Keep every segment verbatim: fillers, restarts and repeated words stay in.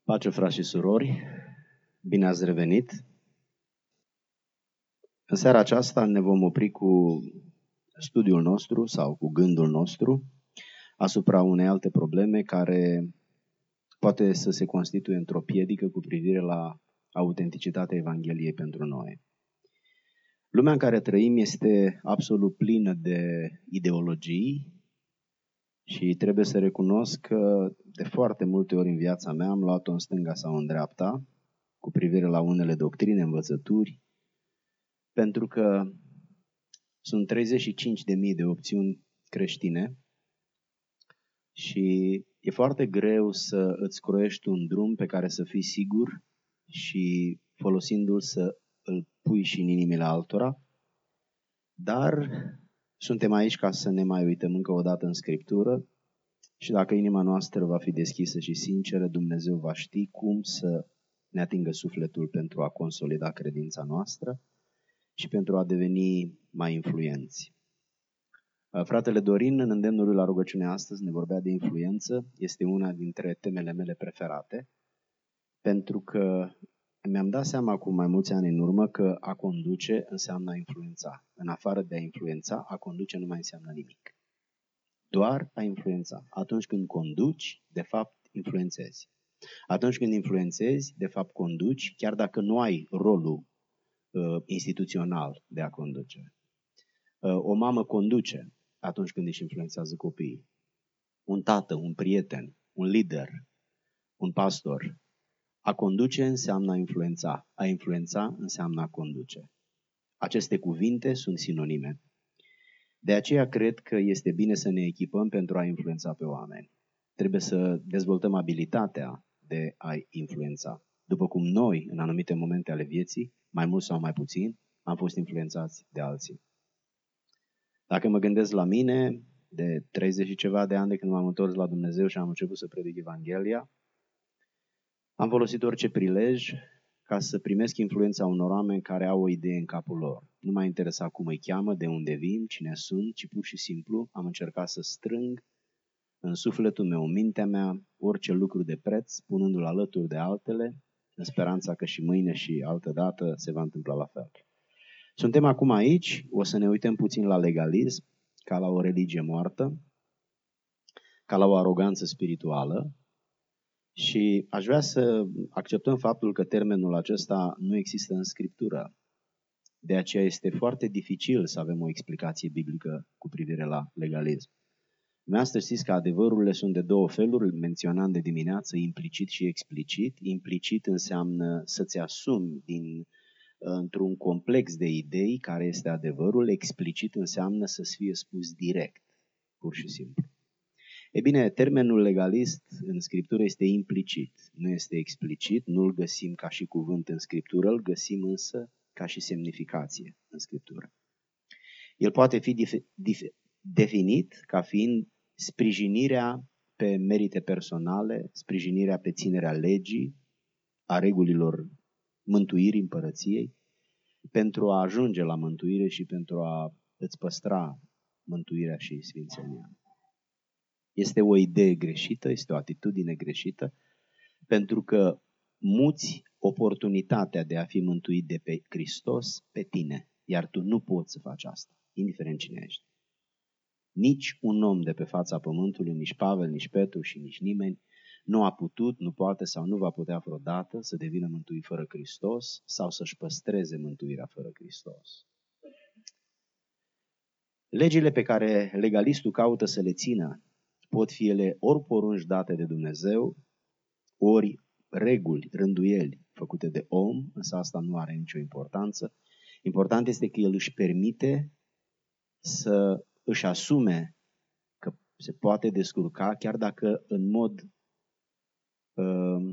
Pace, frați și surori, bine ați revenit. În seara aceasta ne vom opri cu studiul nostru sau cu gândul nostru asupra unei alte probleme care poate să se constituie într-o piedică cu privire la autenticitatea Evangheliei pentru noi. Lumea în care trăim este absolut plină de ideologii și trebuie să recunosc că de foarte multe ori în viața mea am luat-o în stânga sau în dreapta cu privire la unele doctrine, învățături, pentru că sunt treizeci și cinci de mii de opțiuni creștine și e foarte greu să îți croiești un drum pe care să fii sigur și folosindu-l să îl pui și în inimile altora, dar suntem aici ca să ne mai uităm încă o dată în Scriptură și dacă inima noastră va fi deschisă și sinceră, Dumnezeu va ști cum să ne atingă sufletul pentru a consolida credința noastră și pentru a deveni mai influenți. Fratele Dorin, în îndemnul lui la rugăciune astăzi, ne vorbea de influență. Este una dintre temele mele preferate, pentru că mi-am dat seama cu mai mulți ani în urmă că a conduce înseamnă a influența. În afară de a influența, a conduce nu mai înseamnă nimic. Doar a influența. Atunci când conduci, de fapt, influențezi. Atunci când influențezi, de fapt, conduci, chiar dacă nu ai rolul uh, instituțional de a conduce. Uh, o mamă conduce atunci când își influențează copiii. Un tată, un prieten, un lider, un pastor. A conduce înseamnă a influența. A influența înseamnă a conduce. Aceste cuvinte sunt sinonime. De aceea cred că este bine să ne echipăm pentru a influența pe oameni. Trebuie să dezvoltăm abilitatea de a influența. După cum noi, în anumite momente ale vieții, mai mult sau mai puțin, am fost influențați de alții. Dacă mă gândesc la mine, de treizeci și ceva de ani de când m-am întors la Dumnezeu și am început să predic Evanghelia, am folosit orice prilej ca să primesc influența unor oameni care au o idee în capul lor. Nu m-a interesat cum îi cheamă, de unde vin, cine sunt, ci pur și simplu am încercat să strâng în sufletul meu, în mintea mea, orice lucru de preț, punându-l alături de altele, în speranța că și mâine și altă dată se va întâmpla la fel. Suntem acum aici, o să ne uităm puțin la legalism, ca la o religie moartă, ca la o aroganță spirituală și aș vrea să acceptăm faptul că termenul acesta nu există în Scriptură. De aceea este foarte dificil să avem o explicație biblică cu privire la legalism. Dumneavoastră știți că adevărurile sunt de două feluri, îl menționam de dimineață, implicit și explicit. Implicit înseamnă să-ți asumi din, într-un complex de idei care este adevărul, explicit înseamnă să-ți fie spus direct, pur și simplu. E bine, termenul legalist în Scriptură este implicit, nu este explicit, nu-l găsim ca și cuvânt în Scriptură, îl găsim însă ca și semnificație în Scriptură. El poate fi dif- dif- definit ca fiind sprijinirea pe merite personale, sprijinirea pe ținerea legii, a regulilor mântuirii împărăției, pentru a ajunge la mântuire și pentru a îți păstra mântuirea și sfințenia. Este o idee greșită, este o atitudine greșită, pentru că muți oportunitatea de a fi mântuit de pe Hristos pe tine, iar tu nu poți să faci asta, indiferent cine ești. Nici un om de pe fața pământului, nici Pavel, nici Petru și nici nimeni nu a putut, nu poate sau nu va putea vreodată să devină mântuit fără Hristos sau să-și păstreze mântuirea fără Hristos. Legile pe care legalistul caută să le țină pot fi ele ori porunci date de Dumnezeu, ori reguli, rânduieli făcute de om, însă asta nu are nicio importanță. Important este că el își permite să își asume că se poate descurca, chiar dacă în mod uh,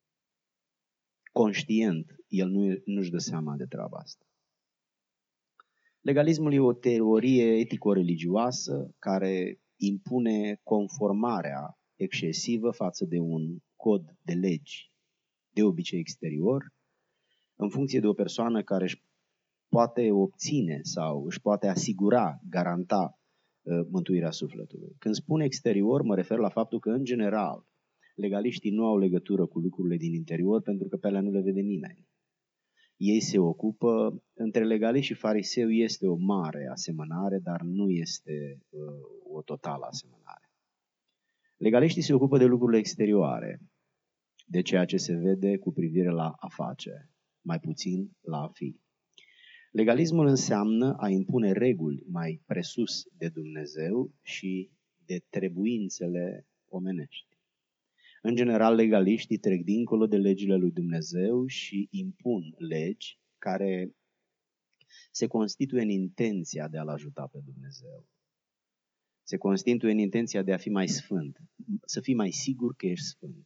conștient el nu, nu-și dă seama de treaba asta. Legalismul e o teorie etico-religioasă care impune conformarea excesivă față de un cod de legi, de obicei exterior, în funcție de o persoană care își poate obține sau își poate asigura, garanta uh, mântuirea sufletului. Când spun exterior, mă refer la faptul că, în general, legaliștii nu au legătură cu lucrurile din interior pentru că pe alea nu le vede nimeni. Ei se ocupă, între legaliști și fariseu este o mare asemănare, dar nu este uh, o totală asemănare. Legaliștii se ocupă de lucrurile exterioare, de ceea ce se vede cu privire la a face, mai puțin la a fi. Legalismul înseamnă a impune reguli mai presus de Dumnezeu și de trebuințele omenești. În general, legaliștii trec dincolo de legile lui Dumnezeu și impun legi care se constituie în intenția de a-L ajuta pe Dumnezeu. Se constituie în intenția de a fi mai sfânt, să fii mai sigur că ești sfânt.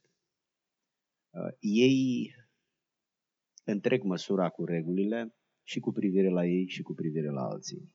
Ei întreg măsura cu regulile și cu privire la ei și cu privire la alții.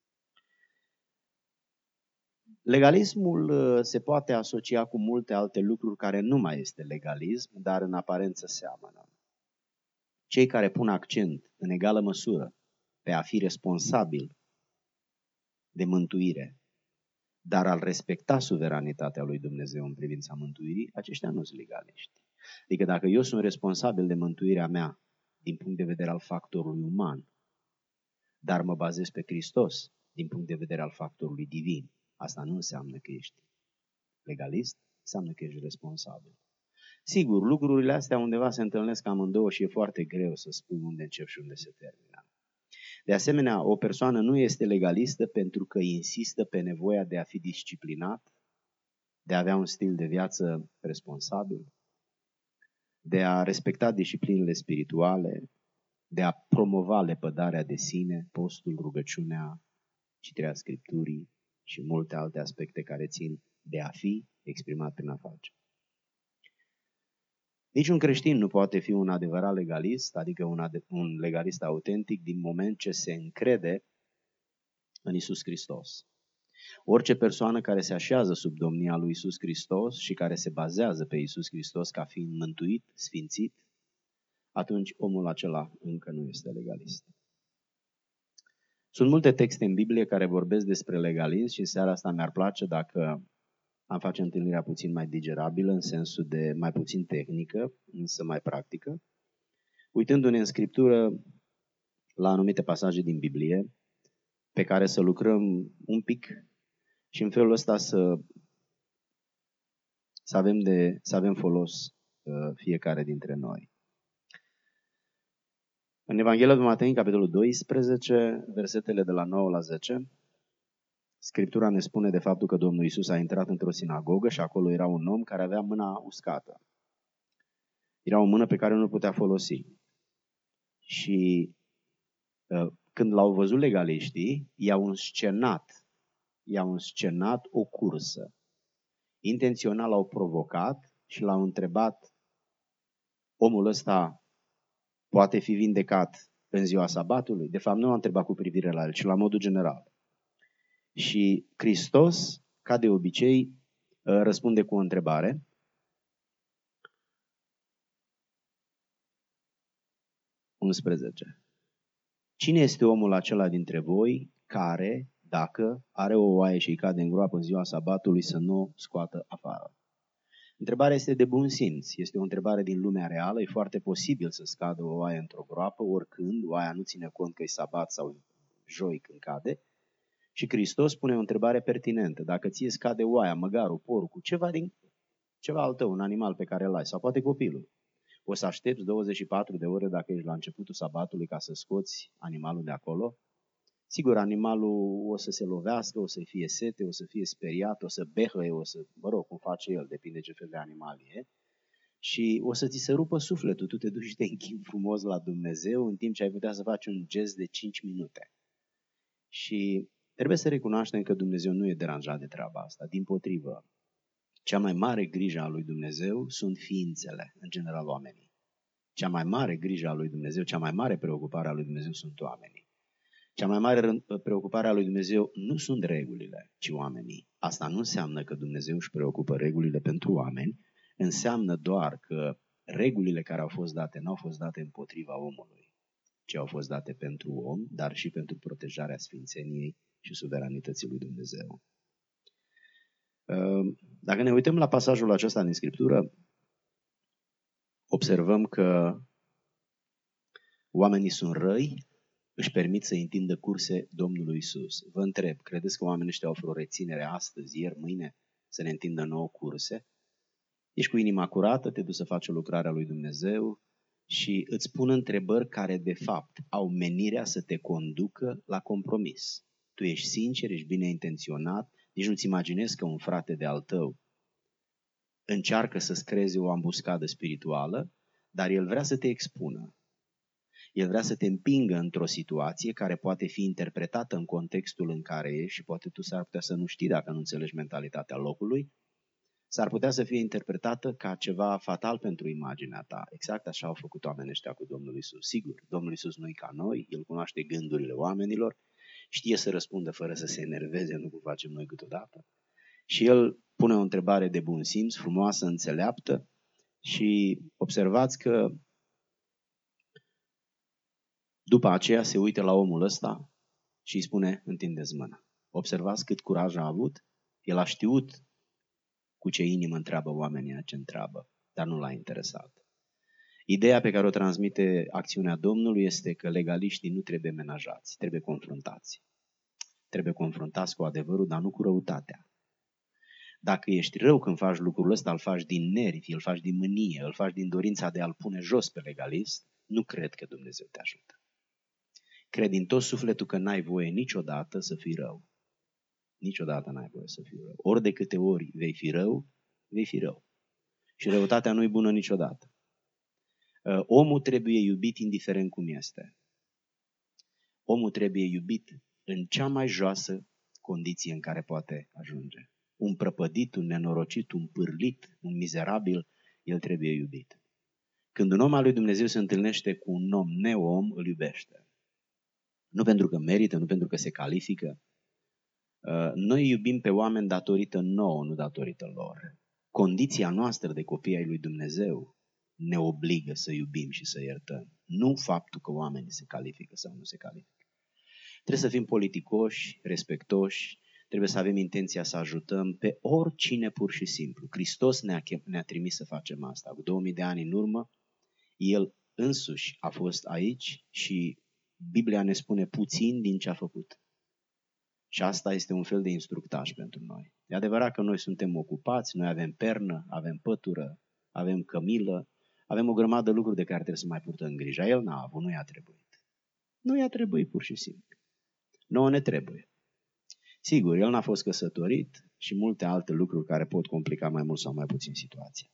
Legalismul se poate asocia cu multe alte lucruri care nu mai este legalism, dar în aparență seamănă. Cei care pun accent în egală măsură pe a fi responsabil de mântuire, dar al respecta suveranitatea lui Dumnezeu în privința mântuirii, aceștia nu sunt legaliști. Adică dacă eu sunt responsabil de mântuirea mea din punct de vedere al factorului uman, dar mă bazez pe Hristos din punct de vedere al factorului divin, asta nu înseamnă că ești legalist, înseamnă că ești responsabil. Sigur, lucrurile astea undeva se întâlnesc amândouă și e foarte greu să spui unde încep și unde se termină. De asemenea, o persoană nu este legalistă pentru că insistă pe nevoia de a fi disciplinat, de a avea un stil de viață responsabil, de a respecta disciplinele spirituale, de a promova lepădarea de sine, postul, rugăciunea, citirea Scripturii și multe alte aspecte care țin de a fi exprimat prin a face. Niciun creștin nu poate fi un adevărat legalist, adică un, ade- un legalist autentic, din moment ce se încrede în Iisus Hristos. Orice persoană care se așează sub domnia lui Iisus Hristos și care se bazează pe Iisus Hristos ca fiind mântuit, sfințit, atunci omul acela încă nu este legalist. Sunt multe texte în Biblie care vorbesc despre legalism și în seara asta mi-ar place dacă am face întâlnirea puțin mai digerabilă, în sensul de mai puțin tehnică, însă mai practică, uitându-ne în Scriptură la anumite pasaje din Biblie, pe care să lucrăm un pic și în felul ăsta să, să, avem, de, să avem folos uh, fiecare dintre noi. În Evanghelia lui Matei, în capitolul doisprezece, versetele de la nouă la zece, Scriptura ne spune de faptul că Domnul Iisus a intrat într-o sinagogă și acolo era un om care avea mâna uscată. Era o mână pe care nu putea folosi. Și uh, când l-au văzut legaliștii, i-au înscenat, i-au înscenat o cursă. Intențional l-au provocat și l-au întrebat: omul ăsta poate fi vindecat în ziua sabatului? De fapt, nu l-au întrebat cu privire la el, ci la modul general. Și Hristos, ca de obicei, răspunde cu o întrebare. unsprezece. Cine este omul acela dintre voi care, dacă are o oaie și îi cade în groapă în ziua sabatului, să nu o scoată afară? Întrebarea este de bun simț, este o întrebare din lumea reală, e foarte posibil să scadă o oaie într-o groapă, oricând, oaia nu ține cont că e sabat sau joi când cade. Și Hristos pune o întrebare pertinentă: dacă ție scade oaia, măgarul, porcul, ceva din ceva al tău, un animal pe care îl ai, sau poate copilul, o să aștepți douăzeci și patru de ore dacă ești la începutul sabatului ca să scoți animalul de acolo? Sigur, animalul o să se lovească, o să fie sete, o să fie speriat, o să behăie, o să, mă rog, cum face el, depinde ce fel de animal e, și o să ți se rupă sufletul, tu te duci și te închini frumos la Dumnezeu în timp ce ai putea să faci un gest de cinci minute. Și trebuie să recunoaștem că Dumnezeu nu e deranjat de treaba asta, dimpotrivă. Cea mai mare grijă a lui Dumnezeu sunt ființele, în general oamenii. Cea mai mare grijă a lui Dumnezeu, cea mai mare preocupare a lui Dumnezeu sunt oamenii. Cea mai mare preocupare a lui Dumnezeu nu sunt regulile, ci oamenii. Asta nu înseamnă că Dumnezeu își preocupă regulile pentru oameni, înseamnă doar că regulile care au fost date n-au fost date împotriva omului, ci au fost date pentru om, dar și pentru protejarea sfințeniei și suveranității lui Dumnezeu. Dacă ne uităm la pasajul acesta din Scriptură, observăm că oamenii sunt răi, își permit să întindă curse Domnului Iisus. Vă întreb, credeți că oamenii ăștia au vreo reținere astăzi, ieri, mâine, să ne întindă nouă curse? Ești cu inima curată, te duci să faci o lucrare a lui Dumnezeu și îți pun întrebări care, de fapt, au menirea să te conducă la compromis. Tu ești sincer, ești bine intenționat, nici nu-ți imaginezi că un frate de al tău încearcă să-ți creeze o ambuscadă spirituală, dar el vrea să te expună. El vrea să te împingă într-o situație care poate fi interpretată în contextul în care ești și poate tu s-ar putea să nu știi dacă nu înțelegi mentalitatea locului, s-ar putea să fie interpretată ca ceva fatal pentru imaginea ta. Exact așa au făcut oamenii ăștia cu Domnul Iisus. Sigur, Domnul Iisus nu-i ca noi, El cunoaște gândurile oamenilor, știe să răspundă fără să se enerveze, nu cum facem noi câteodată. Și El pune o întrebare de bun simț, frumoasă, înțeleaptă și observați că după aceea se uită la omul ăsta și îi spune, întindeți mâna. Observați cât curaj a avut? El a știut cu ce inimă întreabă oamenii ce întreabă, dar nu l-a interesat. Ideea pe care o transmite acțiunea Domnului este că legaliștii nu trebuie menajați, trebuie confruntați. Trebuie confruntați cu adevărul, dar nu cu răutatea. Dacă ești rău când faci lucrul ăsta, îl faci din nervi, îl faci din mânie, îl faci din dorința de a-l pune jos pe legalist, nu cred că Dumnezeu te ajută. Cred din tot sufletul că n-ai voie niciodată să fii rău. Niciodată n-ai voie să fii rău. Ori de câte ori vei fi rău, vei fi rău. Și răutatea nu-i bună niciodată. Omul trebuie iubit indiferent cum este. Omul trebuie iubit în cea mai joasă condiție în care poate ajunge. Un prăpădit, un nenorocit, un pârlit, un mizerabil, el trebuie iubit. Când un om al lui Dumnezeu se întâlnește cu un om neom, îl iubește. Nu pentru că merită, nu pentru că se califică. Noi iubim pe oameni datorită nouă, nu datorită lor. Condiția noastră de copii ai lui Dumnezeu ne obligă să iubim și să iertăm. Nu faptul că oamenii se califică sau nu se califică. Trebuie să fim politicoși, respectoși, trebuie să avem intenția să ajutăm pe oricine pur și simplu. Hristos ne-a, ne-a trimis să facem asta. Cu două mii de ani în urmă, El însuși a fost aici și Biblia ne spune puțin din ce a făcut. Și asta este un fel de instructaj pentru noi. E adevărat că noi suntem ocupați, noi avem pernă, avem pătură, avem cămilă, avem o grămadă de lucruri de care trebuie să mai purtăm grijă. El n-a avut, nu i-a trebuit. Nu i-a trebuit pur și simplu. Nouă ne trebuie. Sigur, el n-a fost căsătorit și multe alte lucruri care pot complica mai mult sau mai puțin situația.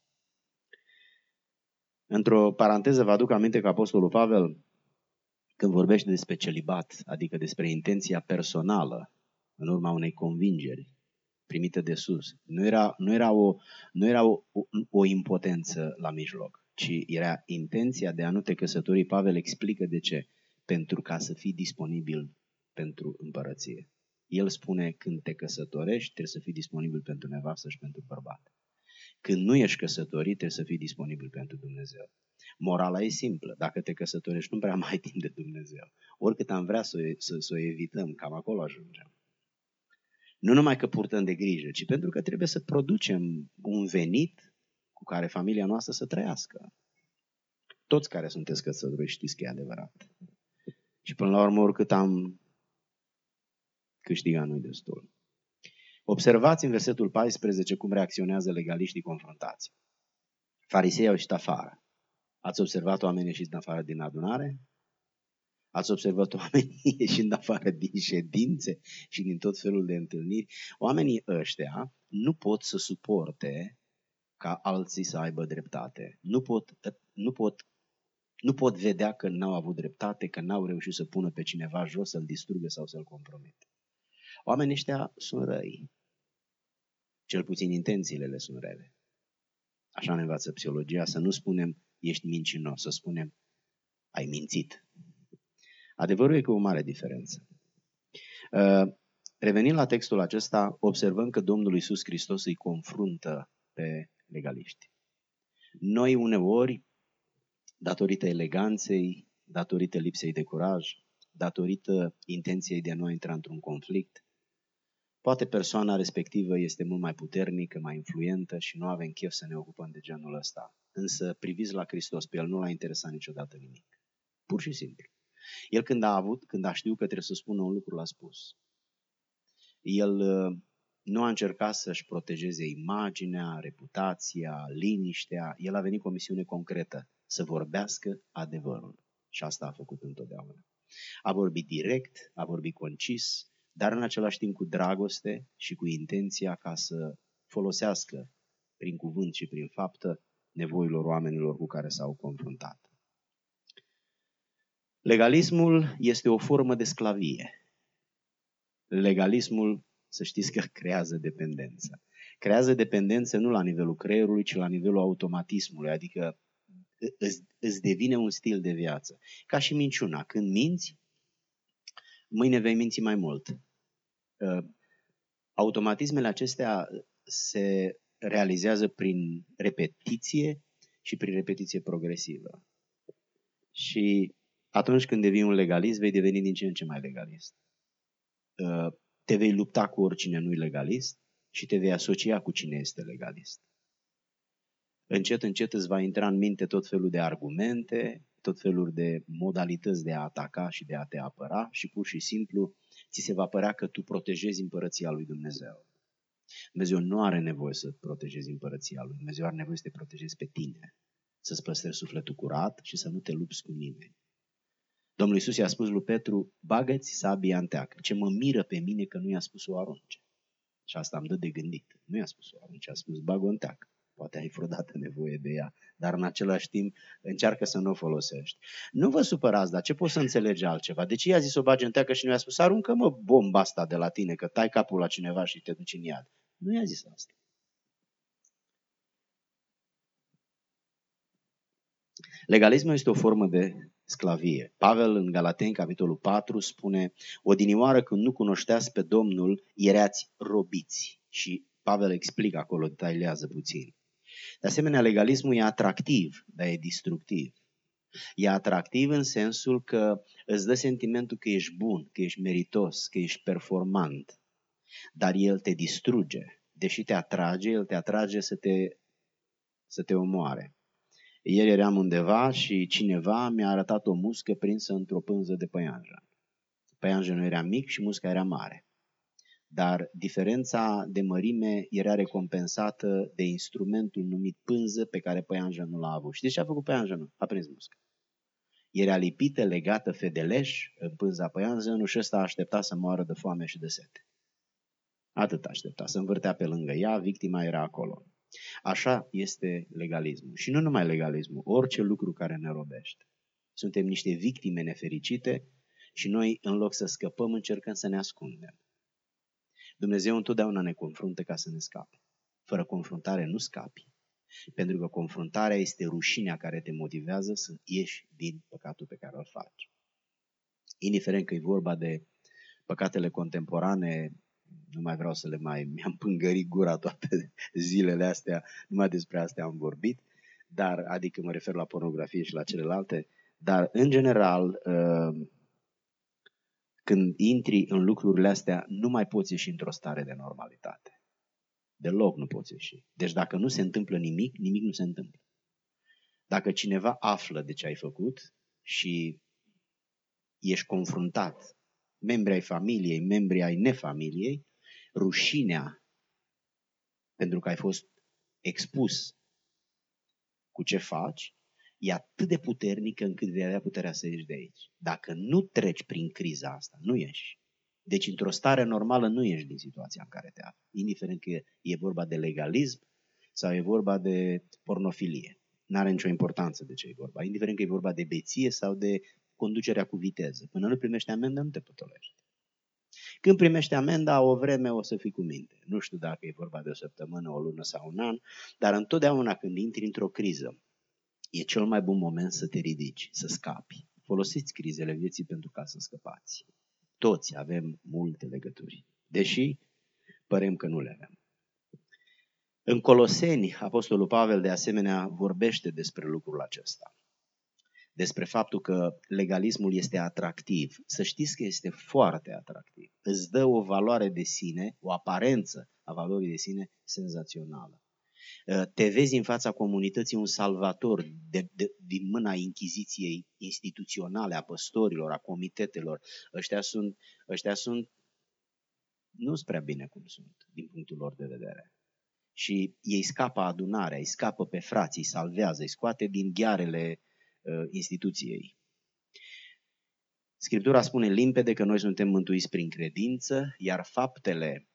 Într-o paranteză vă aduc aminte că Apostolul Pavel, când vorbește despre celibat, adică despre intenția personală, în urma unei convingeri primite de sus, nu era, nu era, o, nu era o, o, o impotență la mijloc, ci era intenția de a nu te căsători. Pavel explică de ce. Pentru ca să fii disponibil pentru împărăție. El spune, când te căsătorești, trebuie să fii disponibil pentru nevastă și pentru bărbat. Când nu ești căsătorit, trebuie să fii disponibil pentru Dumnezeu. Morala e simplă. Dacă te căsătorești, nu prea mai ai timp de Dumnezeu. Oricât am vrea să o, să, să o evităm, cam acolo ajungem. Nu numai că purtăm de grijă, ci pentru că trebuie să producem un venit cu care familia noastră să trăiască. Toți care sunteți căsătoriți știți că e adevărat. Și până la urmă, oricât am câștigat, nu-i destul. Observați în versetul paisprezece cum reacționează legaliștii confruntați. Farisei au ieșit afară. Ați observat oamenii ieșiți afară din adunare? Ați observat oamenii ieșind afară din ședințe și din tot felul de întâlniri? Oamenii ăștia nu pot să suporte ca alții să aibă dreptate. Nu pot, nu pot, nu pot vedea că n-au avut dreptate, că n-au reușit să pună pe cineva jos, să-l distrugă sau să-l compromite. Oamenii ăștia sunt răi. Cel puțin intențiile le sunt rele. Așa ne învață psihologia, să nu spunem ești mincinos, să spunem ai mințit. Adevărul e că e o mare diferență. Revenind la textul acesta, observăm că Domnul Iisus Hristos îi confruntă pe legaliști. Noi uneori, datorită eleganței, datorită lipsei de curaj, datorită intenției de a nu intra într-un conflict, poate persoana respectivă este mult mai puternică, mai influentă și nu avem chef să ne ocupăm de genul ăsta. însă priviți la Hristos, pe El nu l-a interesat niciodată nimic. Pur și simplu. El când a avut, când a știut că trebuie să spună un lucru, l-a spus. El nu a încercat să-și protejeze imaginea, reputația, liniștea. El a venit cu o misiune concretă, să vorbească adevărul. Și asta a făcut întotdeauna. A vorbit direct, a vorbit concis, dar în același timp cu dragoste și cu intenția ca să folosească prin cuvânt și prin faptă nevoilor oamenilor cu care s-au confruntat. Legalismul este o formă de sclavie. Legalismul, să știți că creează dependență. Creează dependență nu la nivelul creierului, ci la nivelul automatismului, adică îți, îți devine un stil de viață. Ca și minciuna. Când minți, mâine vei minți mai mult. Automatismele acestea se realizează prin repetiție și prin repetiție progresivă. Și atunci când devii un legalist, vei deveni din ce în ce mai legalist. Te vei lupta cu oricine nu-i legalist și te vei asocia cu cine este legalist. Încet, încet îți va intra în minte tot felul de argumente, tot felul de modalități de a ataca și de a te apăra și pur și simplu ți se va părea că tu protejezi împărăția lui Dumnezeu. Dumnezeu nu are nevoie să protejezi împărăția lui. Dumnezeu are nevoie să te protejezi pe tine, să-ți păstrezi sufletul curat și să nu te lupți cu nimeni. Domnul Iisus i-a spus lui Petru, bagă-ți sabia în teacă. Ce mă miră pe mine că nu i-a spus o arunce. Și asta îmi dă de gândit. Nu i-a spus o arunce, a spus bagă-o în teacă. Poate ai vreodată nevoie de ea, dar în același timp încearcă să nu o folosești. Nu vă supărați, dar ce poți să înțelegi altceva? De ce i-a zis o bagi în teacă și nu i-a spus aruncă-mă bomba asta de la tine, că tai capul la cineva și te duci în iad? Nu i-a zis asta. Legalismul este o formă de sclavie. Pavel în Galateni, capitolul patru, spune: odinioară când nu cunoșteați pe Domnul, erați robiți. Și Pavel explică acolo, detaliază puțin. De asemenea, legalismul e atractiv, dar e destructiv. E atractiv în sensul că îți dă sentimentul că ești bun, că ești meritos, că ești performant. Dar el te distruge. Deși te atrage, el te atrage să te, să te omoare. Ieri eram undeva și cineva mi-a arătat o muscă prinsă într-o pânză de păianjen. Păianjenul era mic și musca era mare. Dar diferența de mărime era recompensată de instrumentul numit pânză pe care păianjenul l-a avut. Știți ce a făcut păianjenul? A prins musca. Era lipită, legată fedeleș în pânza păianjenului și ăsta a așteptat să moară de foame și de sete. Atât aștepta, se învârtea pe lângă ea, victima era acolo. Așa este legalismul. Și nu numai legalismul, orice lucru care ne robește. Suntem niște victime nefericite și noi, în loc să scăpăm, încercăm să ne ascundem. Dumnezeu întotdeauna ne confruntă ca să ne scape. Fără confruntare nu scapi. Pentru că confruntarea este rușinea care te motivează să ieși din păcatul pe care îl faci. Indiferent că e vorba de păcatele contemporane, nu mai vreau să le mai... Mi-am pângărit gura toate zilele astea, numai despre astea am vorbit, dar, adică mă refer la pornografie și la celelalte, dar în general, când intri în lucrurile astea, nu mai poți ieși într-o stare de normalitate. Deloc nu poți ieși. Deci dacă nu se întâmplă nimic, nimic nu se întâmplă. Dacă cineva află de ce ai făcut și ești confruntat, membri ai familiei, membri ai nefamiliei, rușinea pentru că ai fost expus cu ce faci e atât de puternică încât vei avea puterea să ieși de aici. Dacă nu treci prin criza asta, nu ieși. Deci într-o stare normală nu ieși din situația în care te afli, indiferent că e vorba de legalism sau e vorba de pornofilie. N-are nicio importanță de ce e vorba, indiferent că e vorba de beție sau de conducerea cu viteză. Până nu primești amendă, nu te potolești. Când primești amenda, o vreme o să fii cu minte. Nu știu dacă e vorba de o săptămână, o lună sau un an, dar întotdeauna când intri într-o criză, e cel mai bun moment să te ridici, să scapi. Folosiți crizele vieții pentru ca să scăpați. Toți avem multe legături, deși părem că nu le avem. În Coloseni, Apostolul Pavel de asemenea vorbește despre lucrul acesta. Despre faptul că legalismul este atractiv. Să știți că este foarte atractiv. Îți dă o valoare de sine, o aparență a valorii de sine senzațională. Te vezi în fața comunității un salvator de, de, din mâna inchiziției instituționale, a păstorilor, a comitetelor. Ăștia sunt, ăștia sunt nu-s prea bine cum sunt, din punctul lor de vedere. Și ei scapă adunarea, îi scapă pe frații, îi salvează, îi scoate din ghearele uh, instituției. Scriptura spune limpede că noi suntem mântuiți prin credință, iar faptele,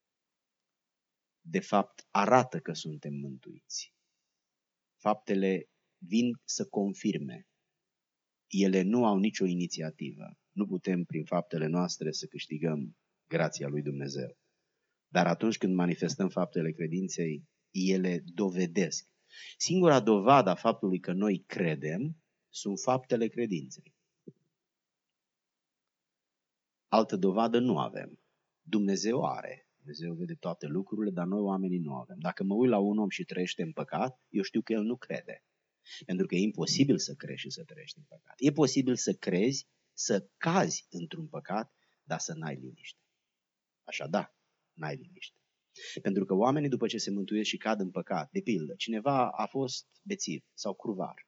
de fapt, arată că suntem mântuiți. Faptele vin să confirme. Ele nu au nicio inițiativă. Nu putem, prin faptele noastre, să câștigăm grația lui Dumnezeu. Dar atunci când manifestăm faptele credinței, ele dovedesc. Singura dovadă a faptului că noi credem sunt faptele credinței. Altă dovadă nu avem. Dumnezeu are. Dumnezeu vede toate lucrurile, dar noi oamenii nu avem. Dacă mă uit la un om și trăiește în păcat, eu știu că el nu crede. Pentru că e imposibil să crezi și să trăiești în păcat. E posibil să crezi, să cazi într-un păcat, dar să n-ai liniște. Așa da, n-ai liniște. Pentru că oamenii după ce se mântuiesc și cad în păcat, de pildă, cineva a fost bețiv sau curvar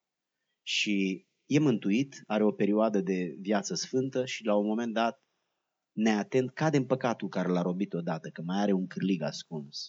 și e mântuit, are o perioadă de viață sfântă și la un moment dat, neatent, cade în păcatul care l-a robit odată, că mai are un cârlig ascuns.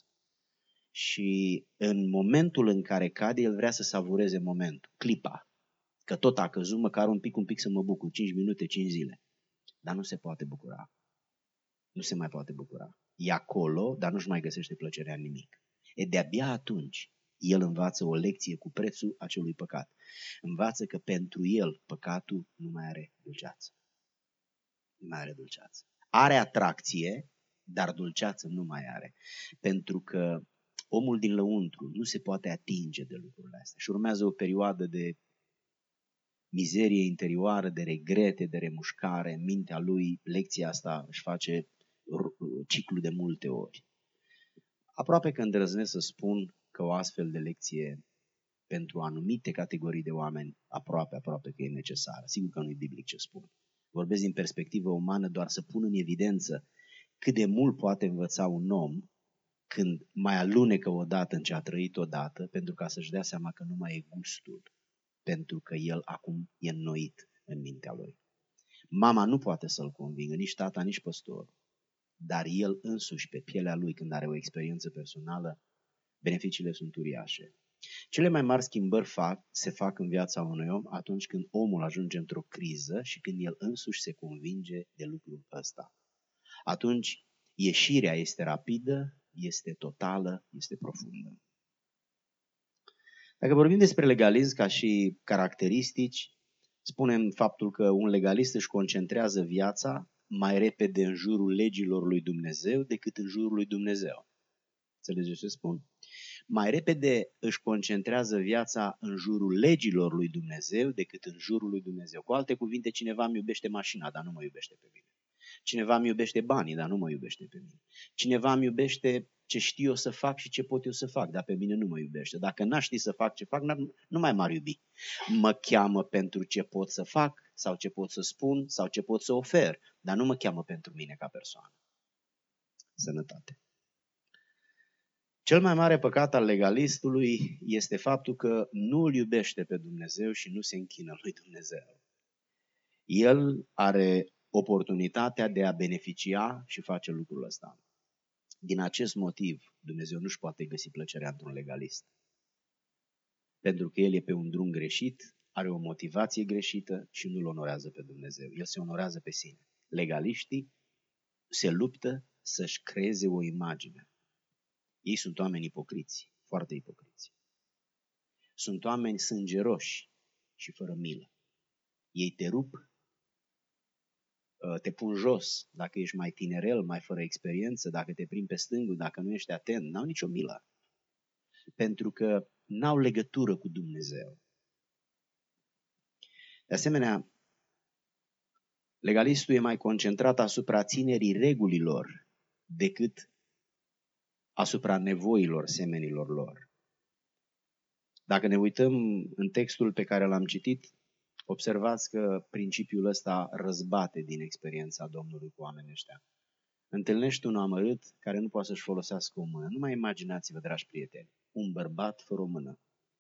Și în momentul în care cade, el vrea să savureze momentul, clipa, că tot a căzut, măcar un pic, un pic să mă bucur, cinci minute, cinci zile. Dar nu se poate bucura. Nu se mai poate bucura. E acolo, dar nu-și mai găsește plăcerea în nimic. E de-abia atunci el învață o lecție cu prețul acelui păcat. Învață că pentru el păcatul nu mai are dulceață. Nu mai are dulceață. Are atracție, dar dulceață nu mai are. Pentru că omul din lăuntru nu se poate atinge de lucrurile astea. Și urmează o perioadă de mizerie interioară, de regrete, de remușcare. În mintea lui lecția asta își face ciclu de multe ori. Aproape că îndrăznesc să spun că o astfel de lecție pentru anumite categorii de oameni aproape, aproape că e necesară. Sigur că nu e biblic ce spun. Vorbesc din perspectivă umană doar să pun în evidență cât de mult poate învăța un om când mai alunecă odată în ce a trăit odată, pentru ca să-și dea seama că nu mai e gustul, pentru că el acum e înnoit în mintea lui. Mama nu poate să-l convingă, nici tata, nici păstorul. Dar el însuși, pe pielea lui, când are o experiență personală, beneficiile sunt uriașe. Cele mai mari schimbări fac, se fac în viața unui om atunci când omul ajunge într-o criză și când el însuși se convinge de lucrul ăsta. Atunci ieșirea este rapidă, este totală, este profundă. Dacă vorbim despre legalism ca și caracteristici, spunem faptul că un legalist își concentrează viața mai repede în jurul legilor lui Dumnezeu decât în jurul lui Dumnezeu. Înțelegeți ce spun? Mai repede își concentrează viața în jurul legilor lui Dumnezeu decât în jurul lui Dumnezeu. Cu alte cuvinte, cineva îmi iubește mașina, dar nu mă iubește pe mine. Cineva îmi iubește banii, dar nu mă iubește pe mine. Cineva îmi iubește ce știu eu să fac și ce pot eu să fac, dar pe mine nu mă iubește. Dacă n-aș ști să fac ce fac, nu mai m-ar iubi. Mă cheamă pentru ce pot să fac sau ce pot să spun sau ce pot să ofer, dar nu mă cheamă pentru mine ca persoană. Sănătate. Cel mai mare păcat al legalistului este faptul că nu îl iubește pe Dumnezeu și nu se închină lui Dumnezeu. El are oportunitatea de a beneficia și face lucrul ăsta. Din acest motiv, Dumnezeu nu-și poate găsi plăcerea într-un legalist. Pentru că el e pe un drum greșit, are o motivație greșită și nu-L onorează pe Dumnezeu. El se onorează pe sine. Legaliștii se luptă să-și creeze o imagine. Ei sunt oameni ipocriți, foarte ipocriți. Sunt oameni sângeroși și fără milă. Ei te rup, te pun jos dacă ești mai tinerel, mai fără experiență, dacă te prind pe stângul, dacă nu ești atent, n-au nicio milă. Pentru că n-au legătură cu Dumnezeu. De asemenea, legalistul e mai concentrat asupra ținerii regulilor decât asupra nevoilor semenilor lor. Dacă ne uităm în textul pe care l-am citit, observați că principiul ăsta răzbate din experiența Domnului cu oamenii ăștia. Întâlnești un amărât care nu poate să-și folosească o mână. Nu mai imaginați-vă, dragi prieteni, un bărbat fără o mână.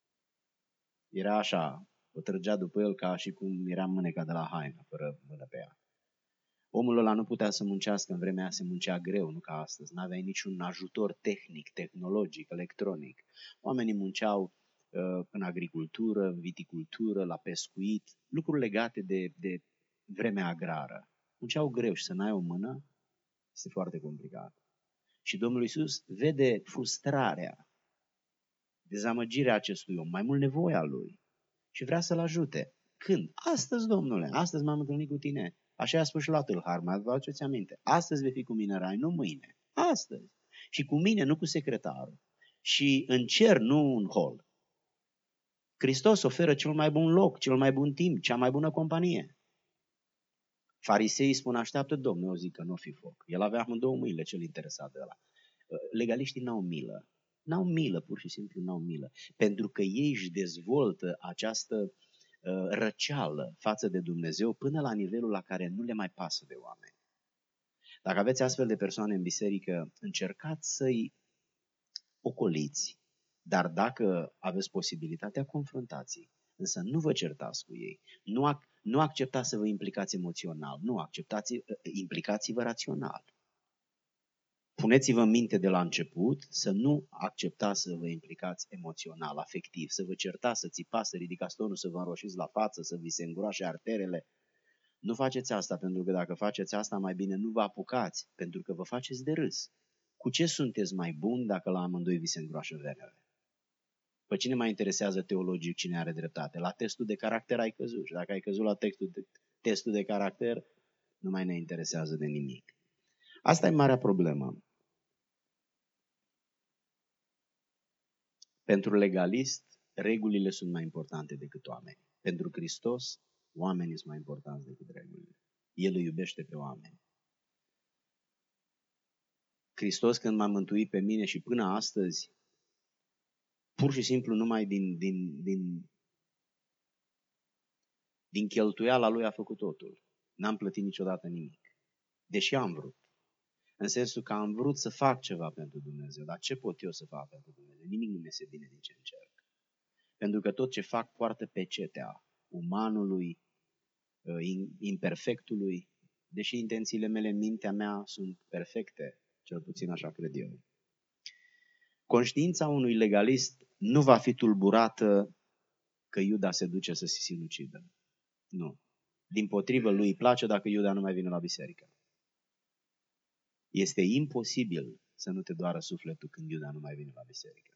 Era așa, o trăgea după el ca și cum era mâneca de la haină, fără mână pe ea. Omul ăla nu putea să muncească, în vremea aia se muncea greu, nu ca astăzi. N-avea niciun ajutor tehnic, tehnologic, electronic. Oamenii munceau uh, în agricultură, în viticultură, la pescuit, lucruri legate de, de vremea agrară. Munceau greu și să n-ai o mână este foarte complicat. Și Domnul Iisus vede frustrarea, dezamăgirea acestui om, mai mult nevoia lui și vrea să-l ajute. Când? Astăzi, Domnule, astăzi m-am întâlnit cu tine. Așa a spus și la tâlhar, mai vă aduceți aminte. Astăzi vei fi cu mine în rai, nu mâine. Astăzi. Și cu mine, nu cu secretarul. Și în cer, nu în hol. Hristos oferă cel mai bun loc, cel mai bun timp, cea mai bună companie. Fariseii spun, așteaptă Domnul, eu zic că nu fi foc. El avea amândouă mâinile, cel interesat de ăla. Legaliștii n-au milă. N-au milă, pur și simplu n-au milă. Pentru că ei își dezvoltă această uh, răceală față de Dumnezeu până la nivelul la care nu le mai pasă de oameni. Dacă aveți astfel de persoane în biserică, încercați să-i ocoliți. Dar dacă aveți posibilitatea, confruntați-i. Însă nu vă certați cu ei. Nu, ac- nu acceptați să vă implicați emoțional. Nu, acceptați, implicați-vă rațional. Puneți-vă în minte de la început să nu acceptați să vă implicați emoțional, afectiv, să vă certați, să țipați, să ridicați tonul, să vă înroșiți la față, să vi se îngroașe arterele. Nu faceți asta, pentru că dacă faceți asta, mai bine nu vă apucați, pentru că vă faceți de râs. Cu ce sunteți mai buni dacă la amândoi vi se îngroașă venele? Pe cine mai interesează teologic cine are dreptate? La testul de caracter ai căzut și dacă ai căzut la testul de, testul de caracter, nu mai ne interesează de nimic. Asta e marea problemă. Pentru legalist, regulile sunt mai importante decât oameni. Pentru Hristos, oamenii sunt mai importanți decât regulile. El îi iubește pe oameni. Hristos, când m-a mântuit pe mine și până astăzi, pur și simplu numai din, din, din, din cheltuiala lui a făcut totul. N-am plătit niciodată nimic. Deși am vrut. În sensul că am vrut să fac ceva pentru Dumnezeu. Dar ce pot eu să fac pentru Dumnezeu? Nimic nu mi se bine din ce încerc. Pentru că tot ce fac poartă pecetea umanului, imperfectului, deși intențiile mele în mintea mea sunt perfecte, cel puțin așa cred eu. Conștiința unui legalist nu va fi tulburată că Iuda se duce să se sinucidă. Nu. Dimpotrivă, lui îi place dacă Iuda nu mai vine la biserică. Este imposibil să nu te doară sufletul când Iuda nu mai vine la biserică.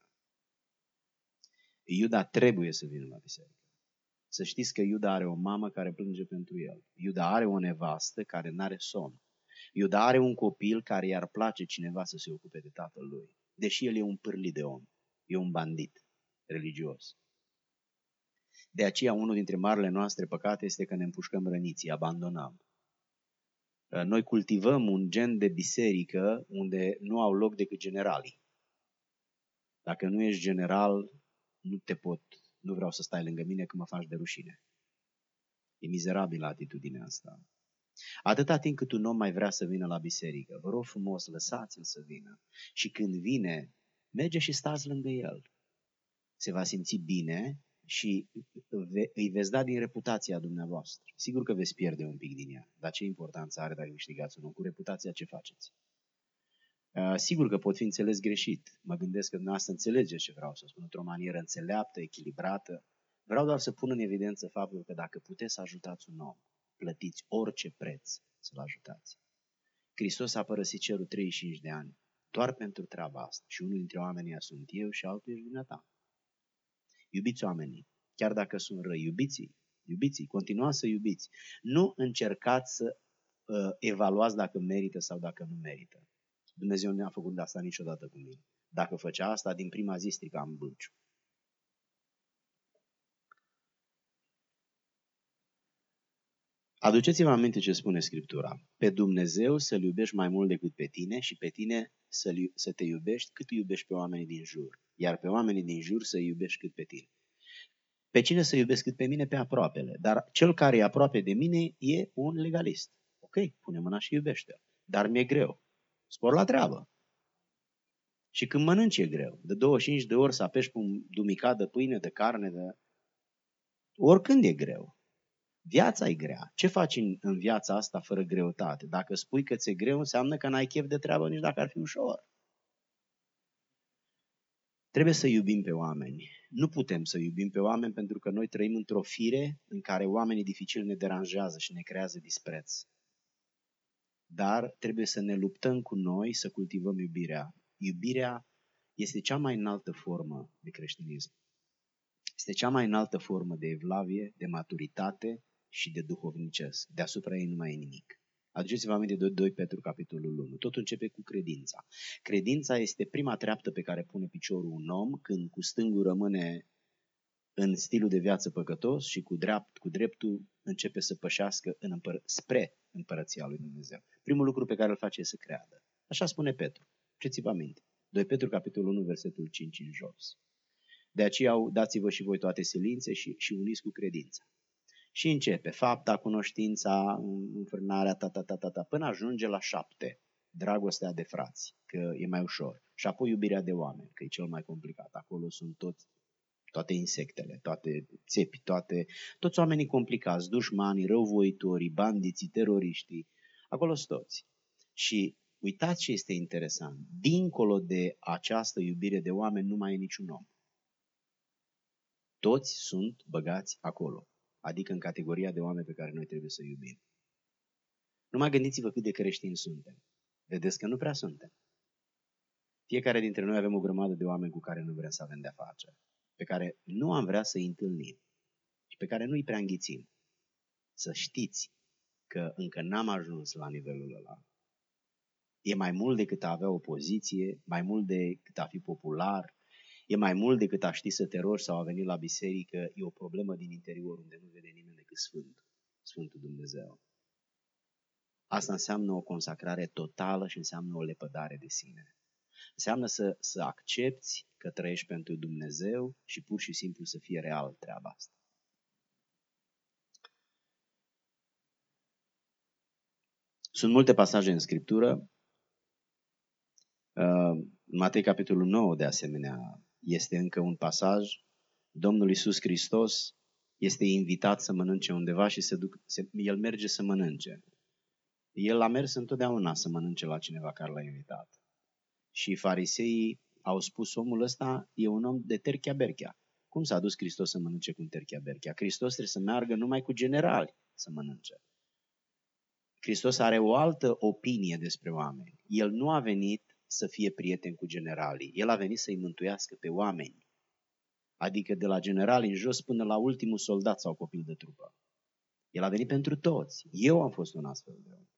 Iuda trebuie să vină la biserică. Să știți că Iuda are o mamă care plânge pentru el. Iuda are o nevastă care n-are somn. Iuda are un copil care i-ar place cineva să se ocupe de tatăl lui. Deși el e un pârlit de om. E un bandit religios. De aceea, unul dintre marile noastre păcate este că ne împușcăm răniții, abandonăm. Noi cultivăm un gen de biserică unde nu au loc decât generalii. Dacă nu ești general, nu te pot, nu vreau să stai lângă mine că mă faci de rușine. E mizerabilă atitudinea asta. Atâta timp cât un om mai vrea să vină la biserică, vă rog frumos, lăsați-l să vină. Și când vine, merge și stați lângă el. Se va simți bine și îi veți da din reputația dumneavoastră. Sigur că veți pierde un pic din ea, dar ce importanță are dacă câștigați un om? Cu reputația ce faceți? Uh, sigur că pot fi înțeles greșit. Mă gândesc că dumneavoastră înțelegeți ce vreau să spun într-o manieră înțeleaptă, echilibrată. Vreau doar să pun în evidență faptul că dacă puteți să ajutați un om, plătiți orice preț să-l ajutați. Hristos a părăsit cerul treizeci și cinci de ani doar pentru treaba asta. Și unul dintre oamenii sunt eu și altul ești dumneata. Iubiți oamenii, chiar dacă sunt răi, iubiți-i, iubiți-i, continuați să iubiți. Nu încercați să uh, evaluați dacă merită sau dacă nu merită. Dumnezeu nu a făcut de asta niciodată cu mine. Dacă făcea asta, din prima zi stricam bâlciu. Aduceți-vă aminte ce spune Scriptura. Pe Dumnezeu să-L iubești mai mult decât pe tine și pe tine să, să te iubești cât iubești pe oamenii din jur. Iar pe oamenii din jur să iubești cât pe tine. Pe cine să iubesc cât pe mine? Pe aproapele. Dar cel care e aproape de mine e un legalist. Ok, pune mâna și iubește-l. Dar mi-e greu. spor la treabă. Și când mănânci e greu. De douăzeci și cinci de ori să apeși pe un dumicat de pâine, de carne, de... oricând e greu. Viața e grea. Ce faci în, în viața asta fără greutate? Dacă spui că ți-e greu, înseamnă că n-ai chef de treabă nici dacă ar fi ușor. Trebuie să iubim pe oameni. Nu putem să iubim pe oameni pentru că noi trăim într-o fire în care oamenii dificili ne deranjează și ne creează dispreț. Dar trebuie să ne luptăm cu noi să cultivăm iubirea. Iubirea este cea mai înaltă formă de creștinism. Este cea mai înaltă formă de evlavie, de maturitate și de duhovnicesc. Deasupra ei nu mai e nimic. Aduceți-vă aminte de doi Petru, capitolul unu. Totul începe cu credința. Credința este prima treaptă pe care pune piciorul un om când cu stângul rămâne în stilul de viață păcătos și cu, drept, cu dreptul începe să pășească în împăr- spre împărăția lui Dumnezeu. Primul lucru pe care îl face este să creadă. Așa spune Petru. Aduceți-vă aminte. doi Petru, capitolul unu, versetul cinci în jos. De aceea dați-vă și voi toate silințe și, și uniți cu credința. Și începe fapta, cunoștința, înfrânarea, ta, ta, ta, ta, ta, până ajunge la șapte. Dragostea de frați, că e mai ușor. Și apoi iubirea de oameni, că e cel mai complicat. Acolo sunt toți, toate insectele, toate țepi, toate, toți oamenii complicați, dușmanii, răuvoitorii, bandiții, teroriștii. Acolo sunt toți. Și uitați ce este interesant. Dincolo de această iubire de oameni nu mai e niciun om. Toți sunt băgați acolo. Adică în categoria de oameni pe care noi trebuie să iubim. Numai gândiți-vă cât de creștini suntem. Vedeți că nu prea suntem. Fiecare dintre noi avem o grămadă de oameni cu care nu vrem să avem de-a face, pe care nu am vrea să-i întâlnim și pe care nu-i prea înghițim. Să știți că încă n-am ajuns la nivelul ăla. E mai mult decât a avea o poziție, mai mult decât a fi popular, e mai mult decât a ști să te rogi sau a venit la biserică, e o problemă din interior unde nu vede nimeni decât Sfântul, Sfântul Dumnezeu. Asta înseamnă o consacrare totală și înseamnă o lepădare de sine. Înseamnă să, să accepti că trăiești pentru Dumnezeu și pur și simplu să fie real treaba asta. Sunt multe pasaje în Scriptură. În Matei, capitolul nouă, de asemenea, este încă un pasaj. Domnul Iisus Hristos este invitat să mănânce undeva și se duc, se, el merge să mănânce. El a mers întotdeauna să mănânce la cineva care l-a invitat. Și fariseii au spus, omul ăsta e un om de terchea berchea. Cum s-a dus Hristos să mănânce cu un terchea berchea? Hristos trebuie să meargă numai cu generali să mănânce. Hristos are o altă opinie despre oameni. El nu a venit să fie prieten cu generalii. El a venit să-i mântuiască pe oameni. Adică de la generali în jos până la ultimul soldat sau copil de trupă. El a venit pentru toți. Eu am fost un astfel de om.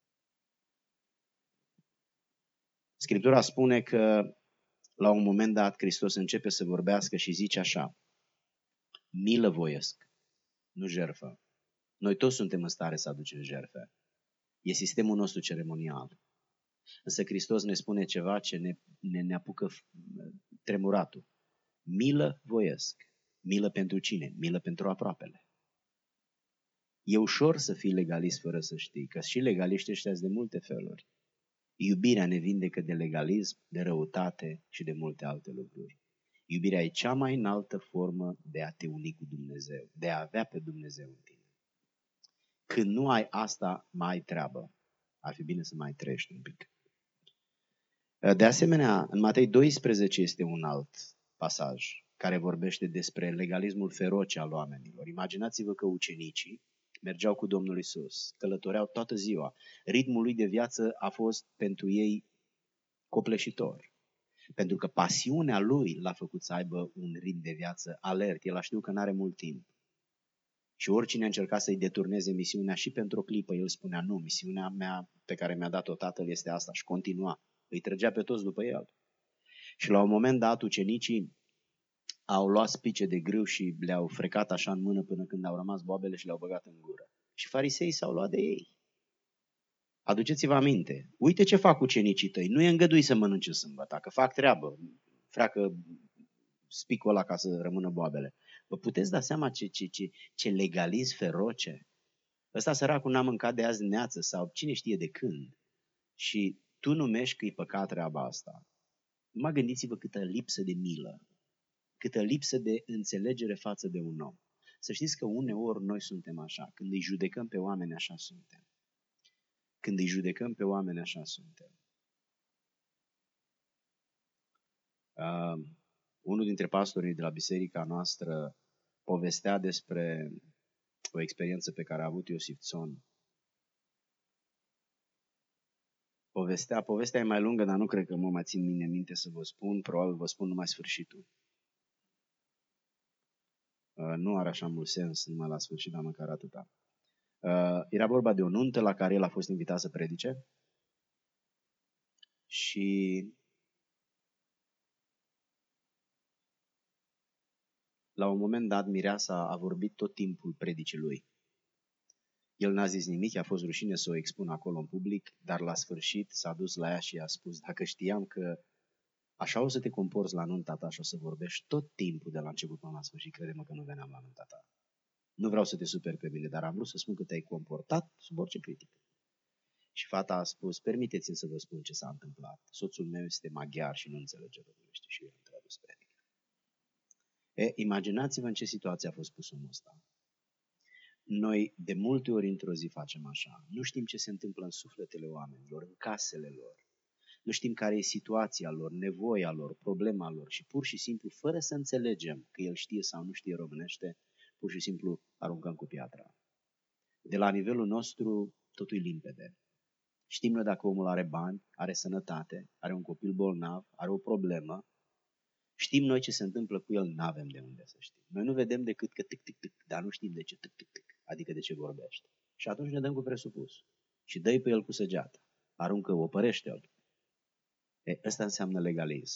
Scriptura spune că la un moment dat Hristos începe să vorbească și zice așa: milă voiesc, nu jertfă. Noi toți suntem în stare să aducem jertfe. E sistemul nostru ceremonial. Însă Hristos ne spune ceva ce ne, ne, ne apucă tremuratul. Milă voiesc. Milă pentru cine? Milă pentru aproapele. E ușor să fii legalist fără să știi, că și legaliștii ăștia de multe feluri. Iubirea ne vindecă de legalism, de răutate și de multe alte lucruri. Iubirea e cea mai înaltă formă de a te uni cu Dumnezeu, de a avea pe Dumnezeu în tine. Când nu ai asta, mai ai treabă. Ar fi bine să mai trăiești un pic. De asemenea, în Matei doisprezece este un alt pasaj care vorbește despre legalismul feroce al oamenilor. Imaginați-vă că ucenicii mergeau cu Domnul Iisus, călătoreau toată ziua. Ritmul lui de viață a fost pentru ei copleșitor. Pentru că pasiunea lui l-a făcut să aibă un ritm de viață alert. El a știut că nu are mult timp. Și oricine a încercat să-i deturneze misiunea și pentru o clipă, el spunea, nu, misiunea mea pe care mi-a dat-o Tatăl este asta, și continua. Îi trăgea pe toți după el. Și la un moment dat, ucenicii au luat spice de grâu și le-au frecat așa în mână până când au rămas boabele și le-au băgat în gură. Și fariseii s-au luat de ei. Aduceți-vă aminte, uite ce fac ucenicii tăi, nu e îngăduit să mănânce sâmbătă, că fac treabă, freacă spicul ăla ca să rămână boabele. Vă puteți da seama ce, ce, ce, ce legalism feroce? Ăsta săracul n-a mâncat de azi dimineață sau cine știe de când. Și tu numești că e păcat treaba asta. Numai gândiți-vă câtă lipsă de milă, câtă lipsă de înțelegere față de un om. Să știți că uneori noi suntem așa, când îi judecăm pe oameni, așa suntem. Când îi judecăm pe oameni, așa suntem. Uh, unul dintre pastorii de la biserica noastră povestea despre o experiență pe care a avut Iosif Țon. Povestea, povestea e mai lungă, dar nu cred că mă mai țin mine minte să vă spun, probabil vă spun numai sfârșitul. Uh, nu are așa mult sens numai la sfârșit, dar măcar atâta. Uh, era vorba de o nuntă la care el a fost invitat să predice și la un moment dat mireasa a vorbit tot timpul predicii lui. El n-a zis nimic, a fost rușine să o expună acolo în public, dar la sfârșit s-a dus la ea și a spus: dacă știam că așa o să te comporți la nunta ta și o să vorbești tot timpul de la început până la sfârșit, crede-mă că nu veneam la nunta ta. Nu vreau să te superi pe mine, dar am vrut să spun că te-ai comportat sub orice critică. Și fata a spus: permiteți-mi să vă spun ce s-a întâmplat. Soțul meu este maghiar și nu înțelege românește și eu am tradus predica. E, imaginați-vă în ce situație a fost pus omul ăsta. Noi de multe ori într-o zi facem așa. Nu știm ce se întâmplă în sufletele oamenilor, în casele lor. Nu știm care e situația lor, nevoia lor, problema lor și pur și simplu, fără să înțelegem că el știe sau nu știe românește, pur și simplu aruncăm cu piatra. De la nivelul nostru totul e limpede. Știm noi dacă omul are bani, are sănătate, are un copil bolnav, are o problemă. Știm noi ce se întâmplă cu el, n-avem de unde să știm. Noi nu vedem decât că tic-tic-tic, dar nu știm de ce tic-tic-tic, adică de ce vorbește. Și atunci ne dăm cu presupus. Și dă-i pe el cu săgeata. Aruncă, opărește-l. E, ăsta înseamnă legalism.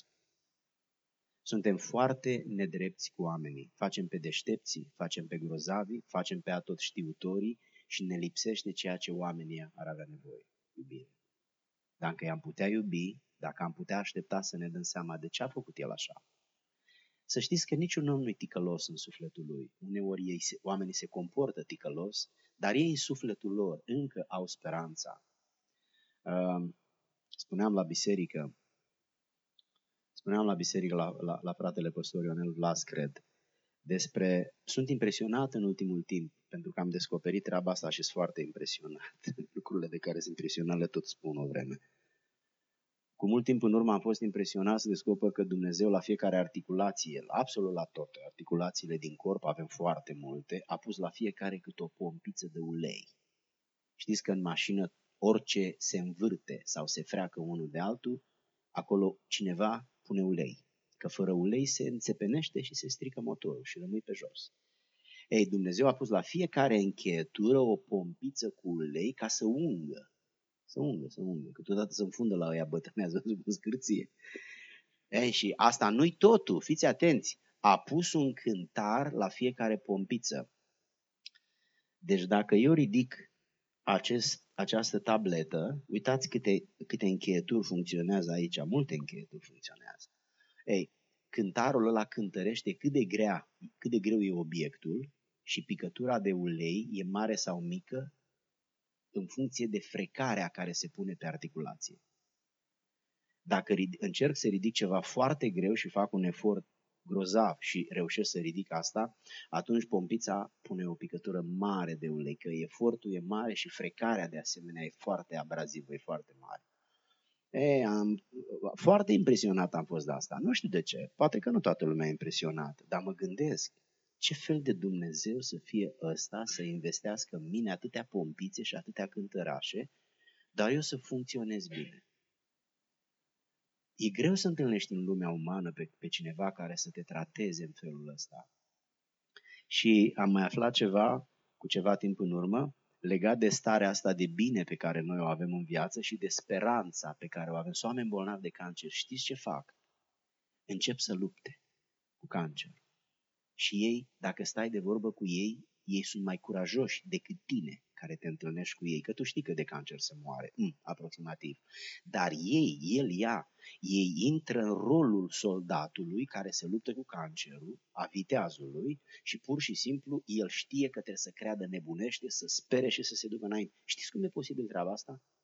Suntem foarte nedrepți cu oamenii. Facem pe deștepții, facem pe grozavii, facem pe atot știutorii și ne lipsește ceea ce oamenii ar avea nevoie. Iubire. Dacă i-am putea iubi, dacă am putea aștepta să ne dăm seama de ce a făcut el așa. Să știți că niciun om nu-i ticălos în sufletul lui. Uneori ei, oamenii se comportă ticălos, dar ei în sufletul lor încă au speranța. Uh, spuneam la biserică, spuneam la biserică la, la, la fratele păstor Ionel Vlas, cred, despre, sunt impresionat în ultimul timp, pentru că am descoperit treaba asta și sunt foarte impresionat. Lucrurile de care sunt impresionat le tot spun o vreme. Cu mult timp în urmă am fost impresionat să descoper că Dumnezeu la fiecare articulație, absolut la toate articulațiile din corp, avem foarte multe, a pus la fiecare câte o pompiță de ulei. Știți că în mașină orice se învârte sau se freacă unul de altul, acolo cineva pune ulei. Că fără ulei se înțepenește și se strică motorul și rămâi pe jos. Ei, Dumnezeu a pus la fiecare încheietură o pompiță cu ulei ca să ungă. Să ungă, să ungă. Câteodată se înfundă la ăia bătrânează sub scârție. Ei, și asta nu-i totul, fiți atenți. A pus un cântar la fiecare pompiță. Deci dacă eu ridic acest, această tabletă, uitați câte, câte încheieturi funcționează aici, multe încheieturi funcționează. Ei, cântarul ăla cântărește cât de grea, cât de greu e obiectul și picătura de ulei e mare sau mică în funcție de frecarea care se pune pe articulație. Dacă încerc să ridic ceva foarte greu și fac un efort grozav și reușesc să ridic asta, atunci pompița pune o picătură mare de ulei, că efortul e mare și frecarea de asemenea e foarte abrazivă, e foarte mare. E, am, foarte impresionat am fost de asta. Nu știu de ce, poate că nu toată lumea e impresionată, dar mă gândesc, ce fel de Dumnezeu să fie ăsta să investească în mine atâtea pompițe și atâtea cântărașe, dar eu să funcționez bine. E greu să întâlnești în lumea umană pe, pe cineva care să te trateze în felul ăsta. Și am mai aflat ceva cu ceva timp în urmă legat de starea asta de bine pe care noi o avem în viață și de speranța pe care o avem. Sunt oameni bolnavi de cancer. Știți ce fac? Încep să lupte cu cancer. Și ei, dacă stai de vorbă cu ei, ei sunt mai curajoși decât tine care te întâlnești cu ei, că tu știi că de cancer se moare, mm, aproximativ. Dar ei, el ia, ei intră în rolul soldatului care se luptă cu cancerul, a viteazului și pur și simplu el știe că trebuie să creadă nebunește, să spere și să se ducă înainte. Știți cum e posibil treaba asta?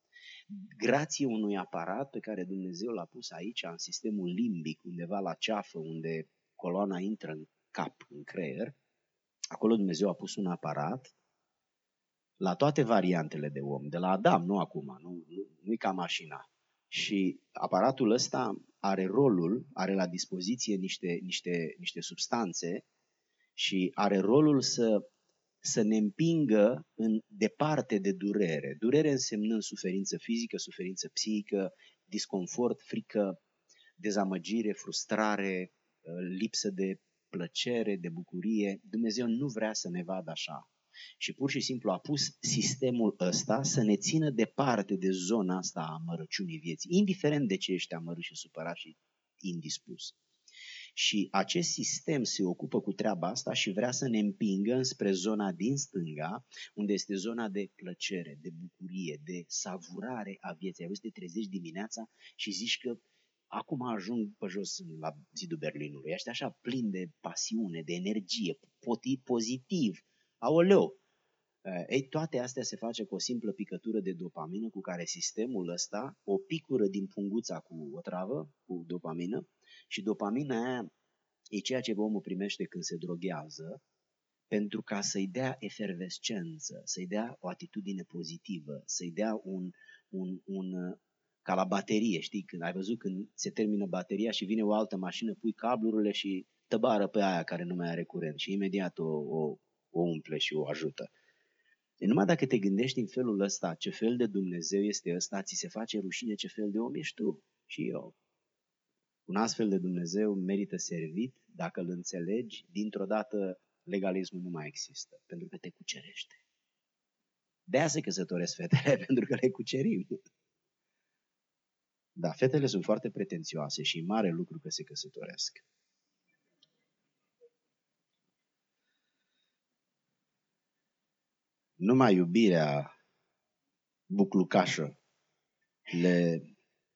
grație unui aparat pe care Dumnezeu l-a pus aici, în sistemul limbic, undeva la ceafă, unde coloana intră în cap, în creier, acolo Dumnezeu a pus un aparat la toate variantele de om, de la Adam, nu acum, nu, nu, nu-i ca mașina. Și aparatul ăsta are rolul, are la dispoziție niște, niște, niște substanțe și are rolul să, să ne împingă în departe de durere. Durere însemnând suferință fizică, suferință psihică, disconfort, frică, dezamăgire, frustrare, lipsă de plăcere, de bucurie. Dumnezeu nu vrea să ne vadă așa. Și pur și simplu a pus sistemul ăsta să ne țină departe de zona asta a amărăciunii vieții, indiferent de ce ești amărât și supărat și indispus. Și acest sistem se ocupă cu treaba asta și vrea să ne împingă înspre zona din stânga, unde este zona de plăcere, de bucurie, de savurare a vieții. Ai văzut, te trezești dimineața și zici că acum ajung pe jos la zidul Berlinului. Ești așa plin de pasiune, de energie, pozitiv. Aoleu! Ei, toate astea se face cu o simplă picătură de dopamină cu care sistemul ăsta o picură din punguța cu o travă, cu dopamină, și dopamina aia e ceea ce omul primește când se droghează, pentru ca să-i dea efervescență, să-i dea o atitudine pozitivă, să-i dea un, un, un, ca la baterie, știi, când ai văzut când se termină bateria și vine o altă mașină, pui cablurile și tăbară pe aia care nu mai are curent și imediat o, o, o umple și o ajută. E numai dacă te gândești în felul ăsta, ce fel de Dumnezeu este ăsta, ți se face rușine ce fel de om ești tu și eu. Un astfel de Dumnezeu merită servit, dacă îl înțelegi, dintr-o dată legalismul nu mai există, pentru că te cucerește. De-aia se căsătoresc fetele, pentru că le cucerim. Da, fetele sunt foarte pretențioase și e mare lucru că se căsătoresc. Numai iubirea buclucașă le...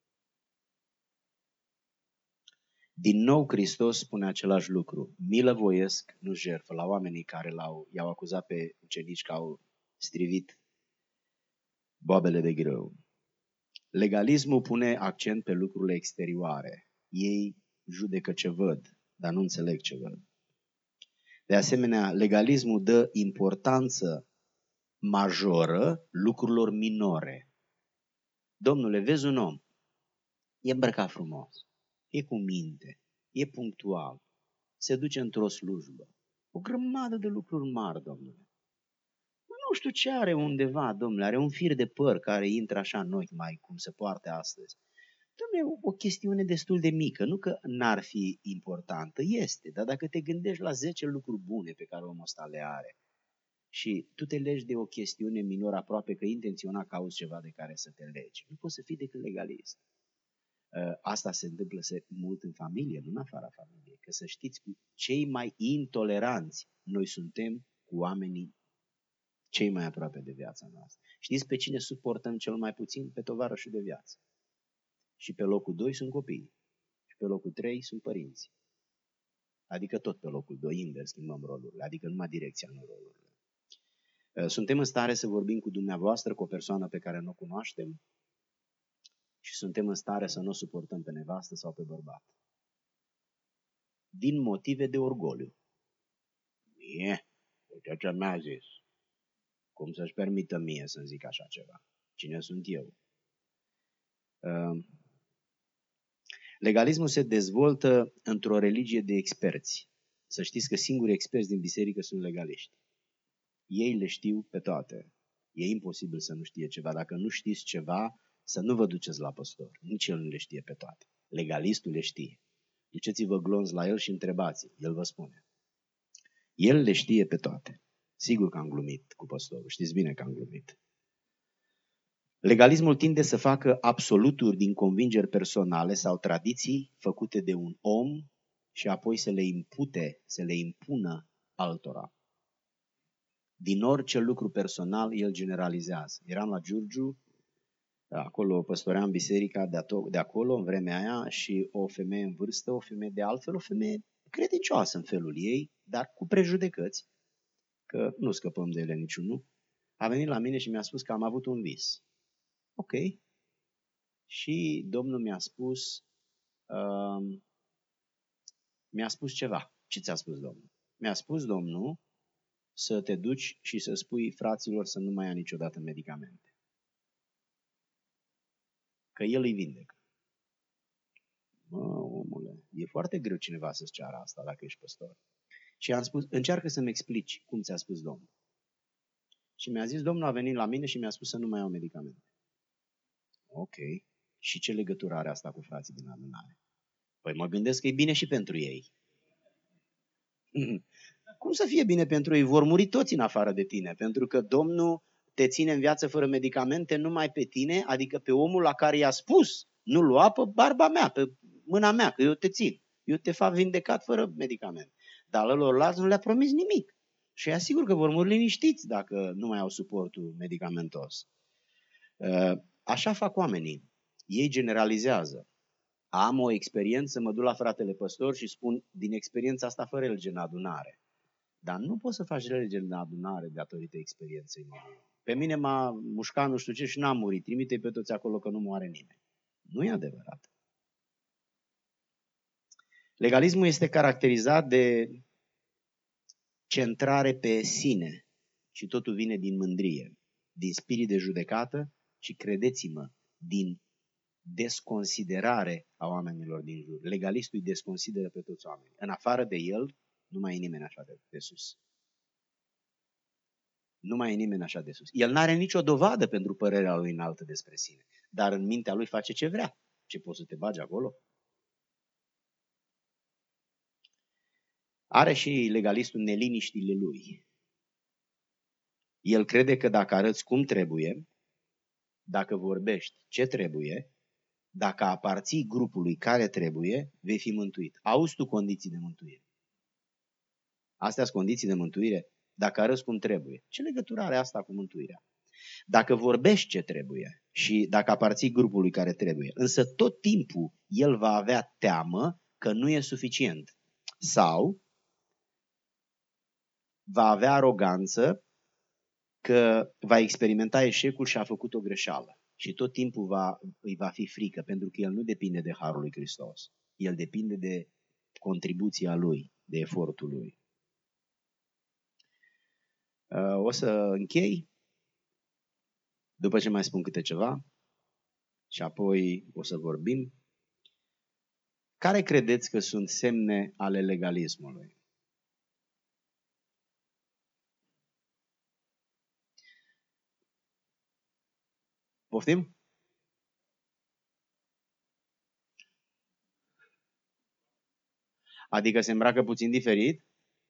Din nou Hristos spune același lucru. Milă voiesc, nu jertfă, la oamenii care l-au, i-au acuzat pe ucenici că au strivit boabele de grâu. Legalismul pune accent pe lucrurile exterioare. Ei judecă ce văd, dar nu înțeleg ce văd. De asemenea, legalismul dă importanță majoră lucrurilor minore. Domnule, vezi un om, e îmbrăcat frumos, e cu minte, e punctual, se duce într-o slujbă. O grămadă de lucruri mari, domnule. Nu știu ce are undeva, domnule, are un fir de păr care intră așa în ochi, mai cum se poartă astăzi. Dom'le, o chestiune destul de mică, nu că n-ar fi importantă, este, dar dacă te gândești la zece lucruri bune pe care omul ăsta le are și tu te legi de o chestiune minoră, aproape că intenționat cauți ceva de care să te legi, nu poți să fii decât legalist. Asta se întâmplă mult în familie, nu în afara familiei, că să știți, cu cei mai intoleranți noi suntem cu oamenii cei mai aproape de viața noastră. Știți pe cine suportăm cel mai puțin? Pe tovarășul de viață. Și pe locul doi sunt copiii. Și pe locul trei sunt părinții. Adică tot pe locul doi, invers, schimbăm rolurile. Adică numai direcția, nu rolurile. Suntem în stare să vorbim cu dumneavoastră, cu o persoană pe care nu o cunoaștem și suntem în stare să nu o suportăm pe nevastă sau pe bărbat. Din motive de orgoliu. Mie? Uite ce mi-a zis. Cum să-și permită mie să-mi zic așa ceva? Cine sunt eu? Legalismul se dezvoltă într-o religie de experți. Să știți că singurii experți din biserică sunt legaliști. Ei le știu pe toate. E imposibil să nu știe ceva. Dacă nu știți ceva, să nu vă duceți la păstor. Nici el nu le știe pe toate. Legalistul le știe. Duceți-vă glonț la el și întrebați-l. El vă spune. El le știe pe toate. Sigur că am glumit cu păstorul. Știți bine că am glumit. Legalismul tinde să facă absoluturi din convingeri personale sau tradiții făcute de un om și apoi să le impute, să le impună altora. Din orice lucru personal, el generalizează. Eram la Giurgiu, acolo păstoream biserica de, de acolo, în vremea aia, și o femeie în vârstă, o femeie de altfel, o femeie credincioasă în felul ei, dar cu prejudecăți, că nu scăpăm de ele niciunul, a venit la mine și mi-a spus că am avut un vis. Ok, Și Domnul mi-a spus, uh, mi-a spus ceva. Ce ți-a spus Domnul? Mi-a spus Domnul să te duci și să spui fraților să nu mai ia niciodată medicamente. Că El îi vindecă. Mă, omule, e foarte greu cineva să-ți ceară asta dacă ești păstor. Și am spus, încearcă să-mi explici cum ți-a spus Domnul. Și mi-a zis, Domnul a venit la mine și mi-a spus să nu mai iau medicamente. Ok. Și ce legătură are asta cu frații din adunare? Păi mă gândesc că e bine și pentru ei. Cum să fie bine pentru ei? Vor muri toți în afară de tine, pentru că Domnul te ține în viață fără medicamente numai pe tine, adică pe omul la care i-a spus, nu lua pe barba mea, pe mâna mea, că eu te țin. Eu te fac vindecat fără medicament. Dar lălorlalți nu le-a promis nimic. Și e asigur că vor muri liniștiți dacă nu mai au suportul medicamentos. Așa fac oamenii. Ei generalizează. Am o experiență, mă duc la fratele păstor și spun din experiența asta fără lege în adunare. Dar nu poți să faci lege în adunare datorită experienței mele. Pe mine m-a mușcat nu știu ce și n-am murit. Trimite-i pe toți acolo că nu moare nimeni. Nu e adevărat. Legalismul este caracterizat de centrare pe sine și totul vine din mândrie, din spirit de judecată și, credeți-mă, din desconsiderare a oamenilor din jur. Legalistul îi desconsideră pe toți oamenii. În afară de el, nu mai e nimeni așa de, de sus. Nu mai e nimeni așa de sus. El n-are nicio dovadă pentru părerea lui înaltă despre sine, dar în mintea lui face ce vrea. Ce poți să te bagi acolo? Are și legalistul neliniștile lui. El crede că dacă arăți cum trebuie, dacă vorbești ce trebuie, dacă aparții grupului care trebuie, vei fi mântuit. Auzi tu condiții de mântuire. Astea sunt condiții de mântuire? Dacă arăți cum trebuie. Ce legătură are asta cu mântuirea? Dacă vorbești ce trebuie și dacă aparții grupului care trebuie, însă tot timpul el va avea teamă că nu e suficient. Sau va avea aroganță că va experimenta eșecul și a făcut o greșeală. Și tot timpul va, îi va fi frică, pentru că el nu depinde de harul lui Hristos. El depinde de contribuția lui, de efortul lui. O să închei, după ce mai spun câte ceva, și apoi o să vorbim. Care credeți că sunt semne ale legalismului? Poftim? Adică se îmbracă puțin diferit?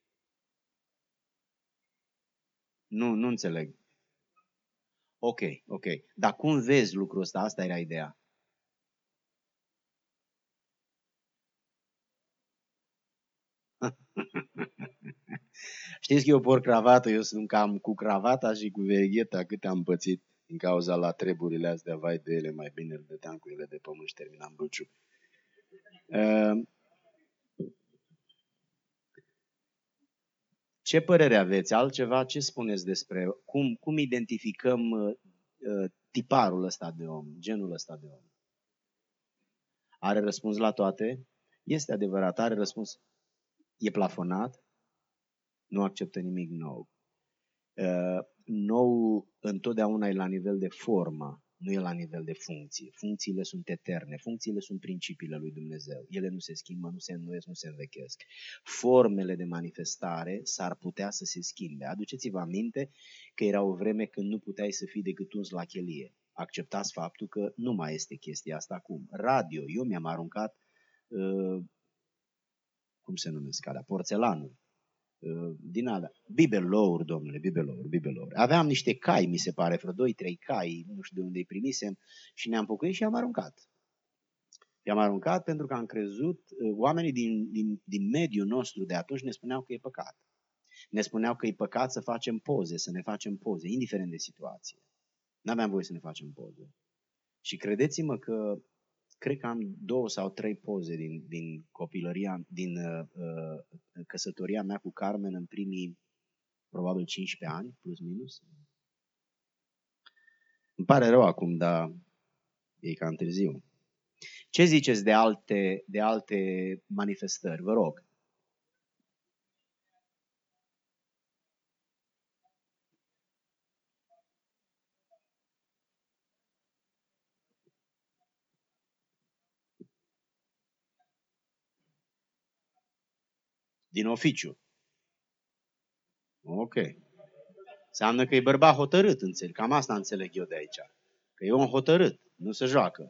Nu, nu înțeleg. Ok, ok. Dar cum vezi lucrul ăsta? Asta era ideea. Știți că eu port cravată, eu sunt cam cu cravata și cu vegheta cât am pățit din cauza la treburile astea, vai de ele, mai bine îl dăteam cu ele de pământ și terminam bâlciu. Uh, ce părere aveți? Altceva? Ce spuneți despre cum, cum identificăm uh, tiparul ăsta de om, genul ăsta de om? Are răspuns la toate? Este adevărat, are răspuns. E plafonat? Nu acceptă nimic nou. Uh, nou întotdeauna e la nivel de formă, nu e la nivel de funcție. Funcțiile sunt eterne, funcțiile sunt principiile lui Dumnezeu. Ele nu se schimbă, nu se înnoiesc, nu se învechesc. Formele de manifestare s-ar putea să se schimbe. Aduceți-vă aminte că era o vreme când nu puteai să fii decât uns la chelie. Acceptați faptul că nu mai este chestia asta acum. Radio, eu mi-am aruncat, uh, cum se numesc alea, porțelanul. Din alea. Bibelouri, domnule, bibelouri, bibelouri. Aveam niște cai, mi se pare, vreo doi trei cai, nu știu de unde îi primisem și ne-am pocăit și i-am aruncat. I-am aruncat pentru că am crezut, oamenii din, din, din mediul nostru de atunci ne spuneau că e păcat. Ne spuneau că e păcat să facem poze, să ne facem poze, indiferent de situație. N-aveam voie să ne facem poze. Și credeți-mă că cred că am două sau trei poze din, din copilăria, din uh, căsătoria mea cu Carmen în primii, probabil cincisprezece ani, plus minus. Îmi pare rău acum, dar E cam târziu. Ce ziceți de alte, de alte manifestări? Vă rog. Din oficiu. Ok. Înseamnă că e bărbat hotărât, înțeleg. Cam asta înțeleg eu de aici. Că e un hotărât, nu se joacă.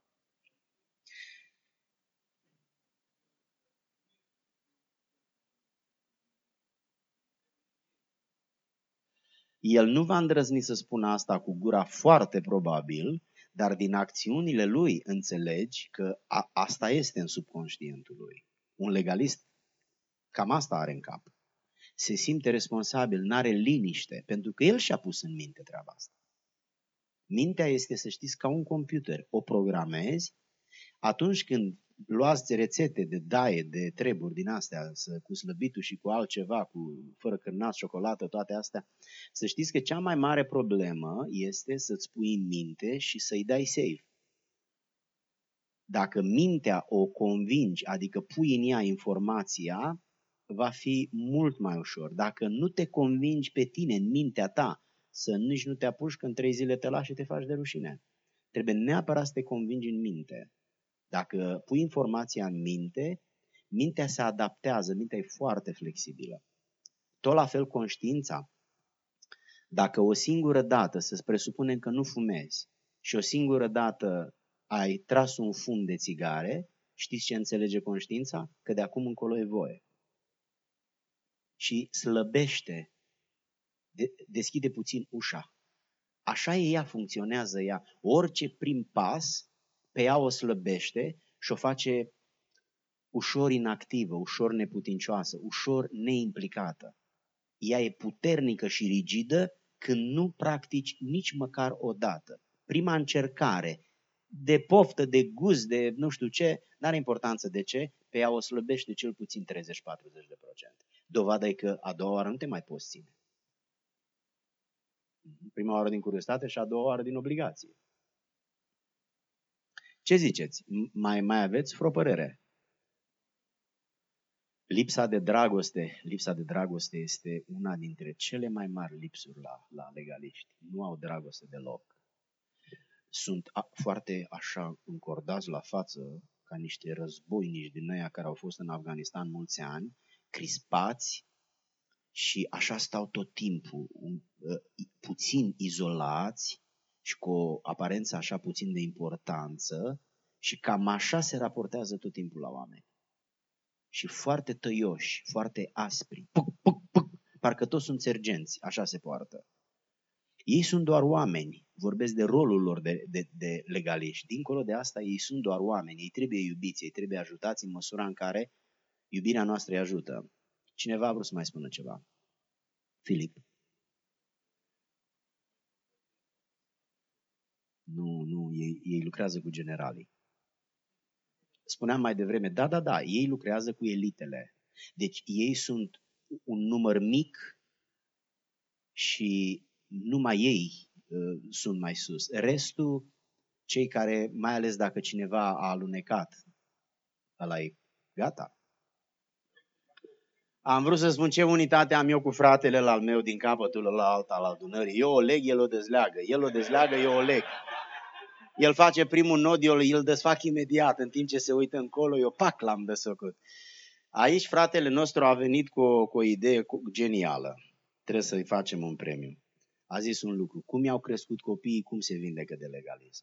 El nu va îndrăzni să spună asta cu gura, foarte probabil, dar din acțiunile lui înțelegi că a, asta este în subconștientul lui. Un legalist cam asta are în cap. Se simte responsabil, n-are liniște, pentru că el și-a pus în minte treaba asta. Mintea este, să știți, ca un computer. O programezi atunci când luați rețete de daie, de treburi din astea, să, cu slăbitul și cu altceva, cu fără cârnați, ciocolată, toate astea, să știți că cea mai mare problemă este să-ți pui în minte și să-i dai save. Dacă mintea o convingi, adică pui în ea informația, va fi mult mai ușor. Dacă nu te convingi pe tine, în mintea ta, să nici nu te apuci, că în trei zile te lași și te faci de rușine. Trebuie neapărat să te convingi în minte. Dacă pui informația în minte, mintea se adaptează, mintea e foarte flexibilă. Tot la fel conștiința. Dacă o singură dată, să presupunem că nu fumezi și o singură dată ai tras un fum de țigare, știți ce înțelege conștiința? Că de acum încolo e voie. Și slăbește, de, deschide puțin ușa. Așa e ea, funcționează ea. Orice prim pas, pe ea o slăbește și o face ușor inactivă, ușor neputincioasă, ușor neimplicată. Ea e puternică și rigidă când nu practici nici măcar o dată. Prima încercare, de poftă, de gust, de nu știu ce, n-are importanță de ce, pe ea o slăbește cel puțin treizeci-patruzeci de procente. Dovada e că a doua oară nu te mai poți ține. Prima oară din curiozitate și a doua oară din obligație. Ce ziceți? Mai, mai aveți vreo părere? Lipsa de dragoste, lipsa de dragoste este una dintre cele mai mari lipsuri la, la legaliști. Nu au dragoste deloc. Sunt a, foarte așa încordați la față, ca niște războinici din ăia care au fost în Afganistan mulți ani, crispați și așa stau tot timpul, un, puțin izolați și cu o aparență așa puțin de importanță și cam așa se raportează tot timpul la oameni. Și foarte tăioși, foarte aspri, puc, puc, puc, parcă toți sunt sergenți, așa se poartă. Ei sunt doar oameni, vorbesc de rolul lor de, de, de legaliști. Dincolo de asta, ei sunt doar oameni, ei trebuie iubiți, ei trebuie ajutați în măsura în care iubirea noastră îi ajută. Cineva a vrut să mai spună ceva? Filip? Nu, nu, ei, ei lucrează cu generalii. Spuneam mai devreme, da, da, da, ei lucrează cu elitele. Deci ei sunt un număr mic și numai ei uh, sunt mai sus. Restul, cei care, mai ales dacă cineva a alunecat, ăla e gata. Am vrut să spun ce unitate am eu cu fratele al meu din capătul la alta al adunării. Eu o leg, el o dezleagă. El o dezleagă, eu o leg. El face primul nod, eu îl desfac imediat. În timp ce se uită încolo, eu pac l-am desfăcut. Aici fratele nostru a venit cu o, cu o idee genială. Trebuie să-i facem un premiu. A zis un lucru. Cum i-au crescut copiii, cum se vindecă de legalism?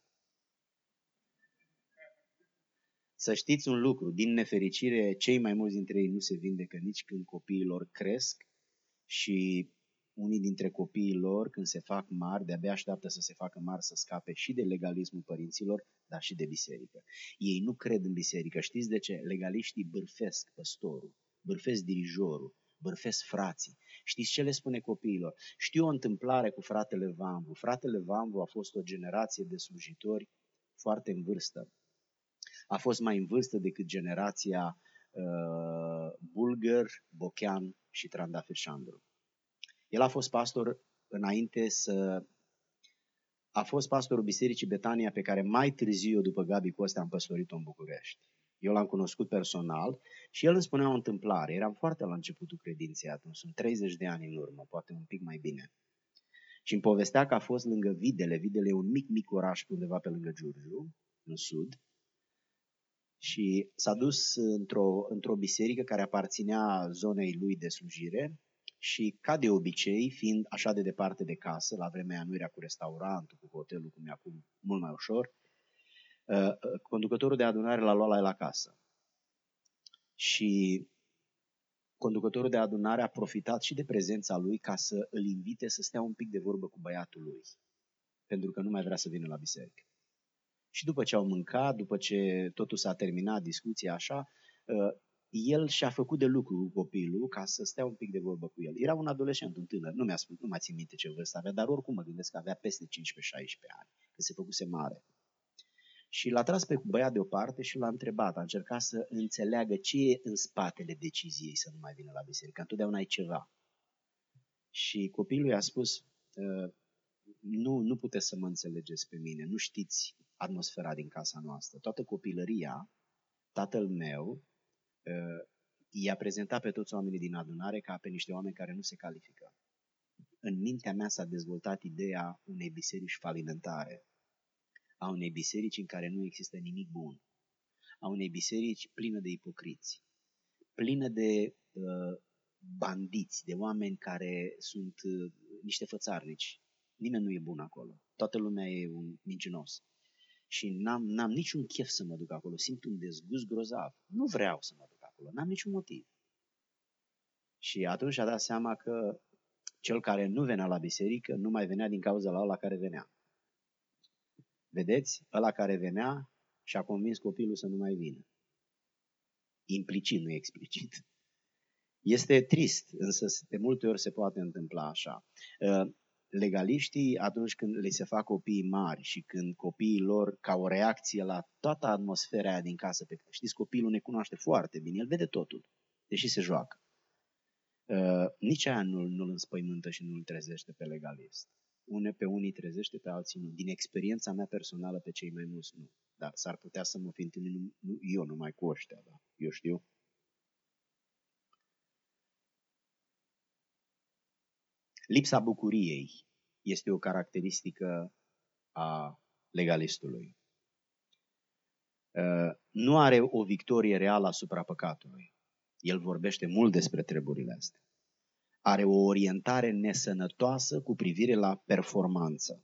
Să știți un lucru. Din nefericire, cei mai mulți dintre ei nu se vindecă nici când copiii lor cresc și unii dintre copiii lor, când se fac mari, de-abia așteaptă să se facă mari să scape și de legalismul părinților, dar și de biserică. Ei nu cred în biserică. Știți de ce? Legaliștii bârfesc păstorul, bârfesc dirijorul, bârfesc frații. Știți ce le spune copiilor? Știu o întâmplare cu fratele Vanvu. Fratele Vanvu a fost o generație de slujitori foarte în vârstă. A fost mai în vârstă decât generația uh, Bulgăr, Bochean și Trandafir Șandru. El a fost pastor înainte să a fost pastorul Bisericii Betania pe care mai târziu, după Gabi Coste, am păstorit-o în București. Eu l-am cunoscut personal și el îmi spunea o întâmplare. Eram foarte la începutul credinței atunci, sunt treizeci de ani în urmă, poate un pic mai bine. Și îmi povestea că a fost lângă Videle. Videle e un mic, mic oraș undeva pe lângă Giurgiu, în sud. Și s-a dus într-o, într-o biserică care aparținea zonei lui de slujire și, ca de obicei, fiind așa de departe de casă, la vremea aia nu era cu restaurantul, cu hotelul, cum e acum, mult mai ușor, conducătorul de adunare l-a luat la el la casă. Și conducătorul de adunare a profitat și de prezența lui ca să îl invite să stea un pic de vorbă cu băiatul lui, pentru că nu mai vrea să vină la biserică. Și după ce au mâncat, după ce totul s-a terminat, discuția așa, el și-a făcut de lucru cu copilul ca să stea un pic de vorbă cu el. Era un adolescent, un tânăr, nu mi-a spus, nu mai țin minte ce vârstă avea, dar oricum mă gândesc că avea peste cincisprezece șaisprezece ani, că se făcuse mare. Și l-a tras pe băiat deoparte și l-a întrebat, a încercat să înțeleagă ce e în spatele deciziei să nu mai vină la biserică, întotdeauna ai ceva. Și copilul i-a spus, nu, nu puteți să mă înțelegeți pe mine, nu știți atmosfera din casa noastră. Toată copilăria, tatăl meu i-a prezentat pe toți oamenii din adunare ca pe niște oameni care nu se califică. În mintea mea s-a dezvoltat ideea unei biserici falimentare, a unei biserici în care nu există nimic bun, a unei biserici plină de ipocriți, plină de uh, bandiți, de oameni care sunt uh, niște fățarnici. Nimeni nu e bun acolo, toată lumea e un mincinos. Și n-am, n-am niciun chef să mă duc acolo, simt un dezgust grozav. Nu vreau să mă duc acolo, n-am niciun motiv. Și atunci a dat seama că cel care nu venea la biserică nu mai venea din cauza la ăla care venea. Vedeți? Ăla care venea și-a convins copilul să nu mai vină. Implicit, nu explicit. Este trist, însă de multe ori se poate întâmpla așa. Legaliștii, atunci când le se fac copii mari și când copiii lor, ca o reacție la toată atmosfera aia din casă, pe care știți, copilul ne cunoaște foarte bine, el vede totul, deși se joacă. Uh, nici aia nu, nu-l înspăimântă și nu-l trezește pe legalist. Une pe unii trezește, pe alții nu. Din experiența mea personală, pe cei mai mulți nu. Dar s-ar putea să mă fi întâlnit nu, eu numai cu ăștia, da? Eu știu. Lipsa bucuriei este o caracteristică a legalistului. Uh, nu are o victorie reală asupra păcatului. El vorbește mult despre treburile astea. Are o orientare nesănătoasă cu privire la performanță.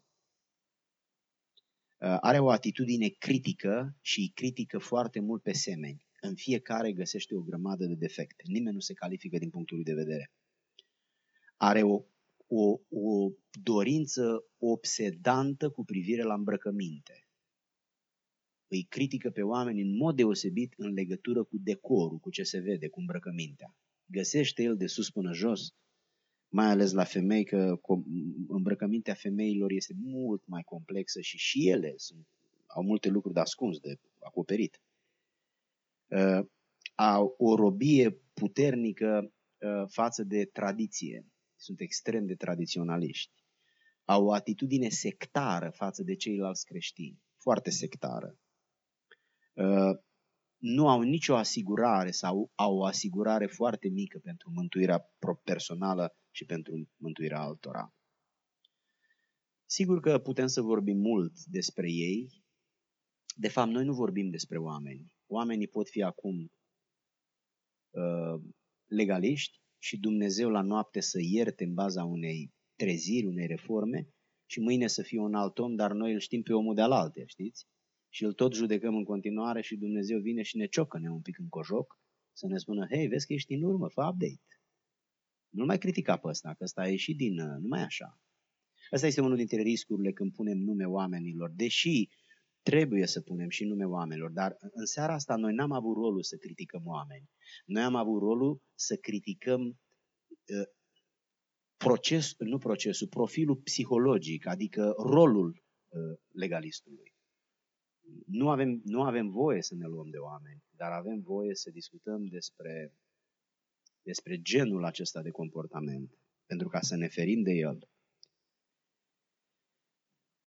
Uh, are o atitudine critică și îi critică foarte mult pe semeni. În fiecare găsește o grămadă de defecte. Nimeni nu se califică din punctul lui de vedere. Are o, o, o dorință obsedantă cu privire la îmbrăcăminte. Îi critică pe oameni în mod deosebit în legătură cu decorul, cu ce se vede, cu îmbrăcămintea. Găsește el de sus până jos, mai ales la femei, că îmbrăcămintea femeilor este mult mai complexă și și ele sunt, au multe lucruri de ascuns, de acoperit. Uh, au o robie puternică uh, față de tradiție. Sunt extrem de tradiționaliști. Au o atitudine sectară față de ceilalți creștini. Foarte sectară. Uh, nu au nicio asigurare sau au o asigurare foarte mică pentru mântuirea personală și pentru mântuirea altora. Sigur că putem să vorbim mult despre ei. De fapt, noi nu vorbim despre oameni. Oamenii pot fi acum uh, legaliști și Dumnezeu la noapte să ierte în baza unei treziri, unei reforme și mâine să fie un alt om, dar noi îl știm pe omul de alaltă, știți? Și îl tot judecăm în continuare și Dumnezeu vine și ne ciocăne un pic în cojoc să ne spună, hei, vezi că ești în urmă, fă update. Nu mai critica pe ăsta, că ăsta a ieșit din... Nu mai așa. Ăsta este unul dintre riscurile când punem nume oamenilor, deși trebuie să punem și nume oamenilor, dar în seara asta noi n-am avut rolul să criticăm oameni. Noi am avut rolul să criticăm uh, proces, nu procesul, profilul psihologic, adică rolul uh, legalistului. Nu avem, nu avem voie să ne luăm de oameni, dar avem voie să discutăm despre, despre genul acesta de comportament, pentru ca să ne ferim de el.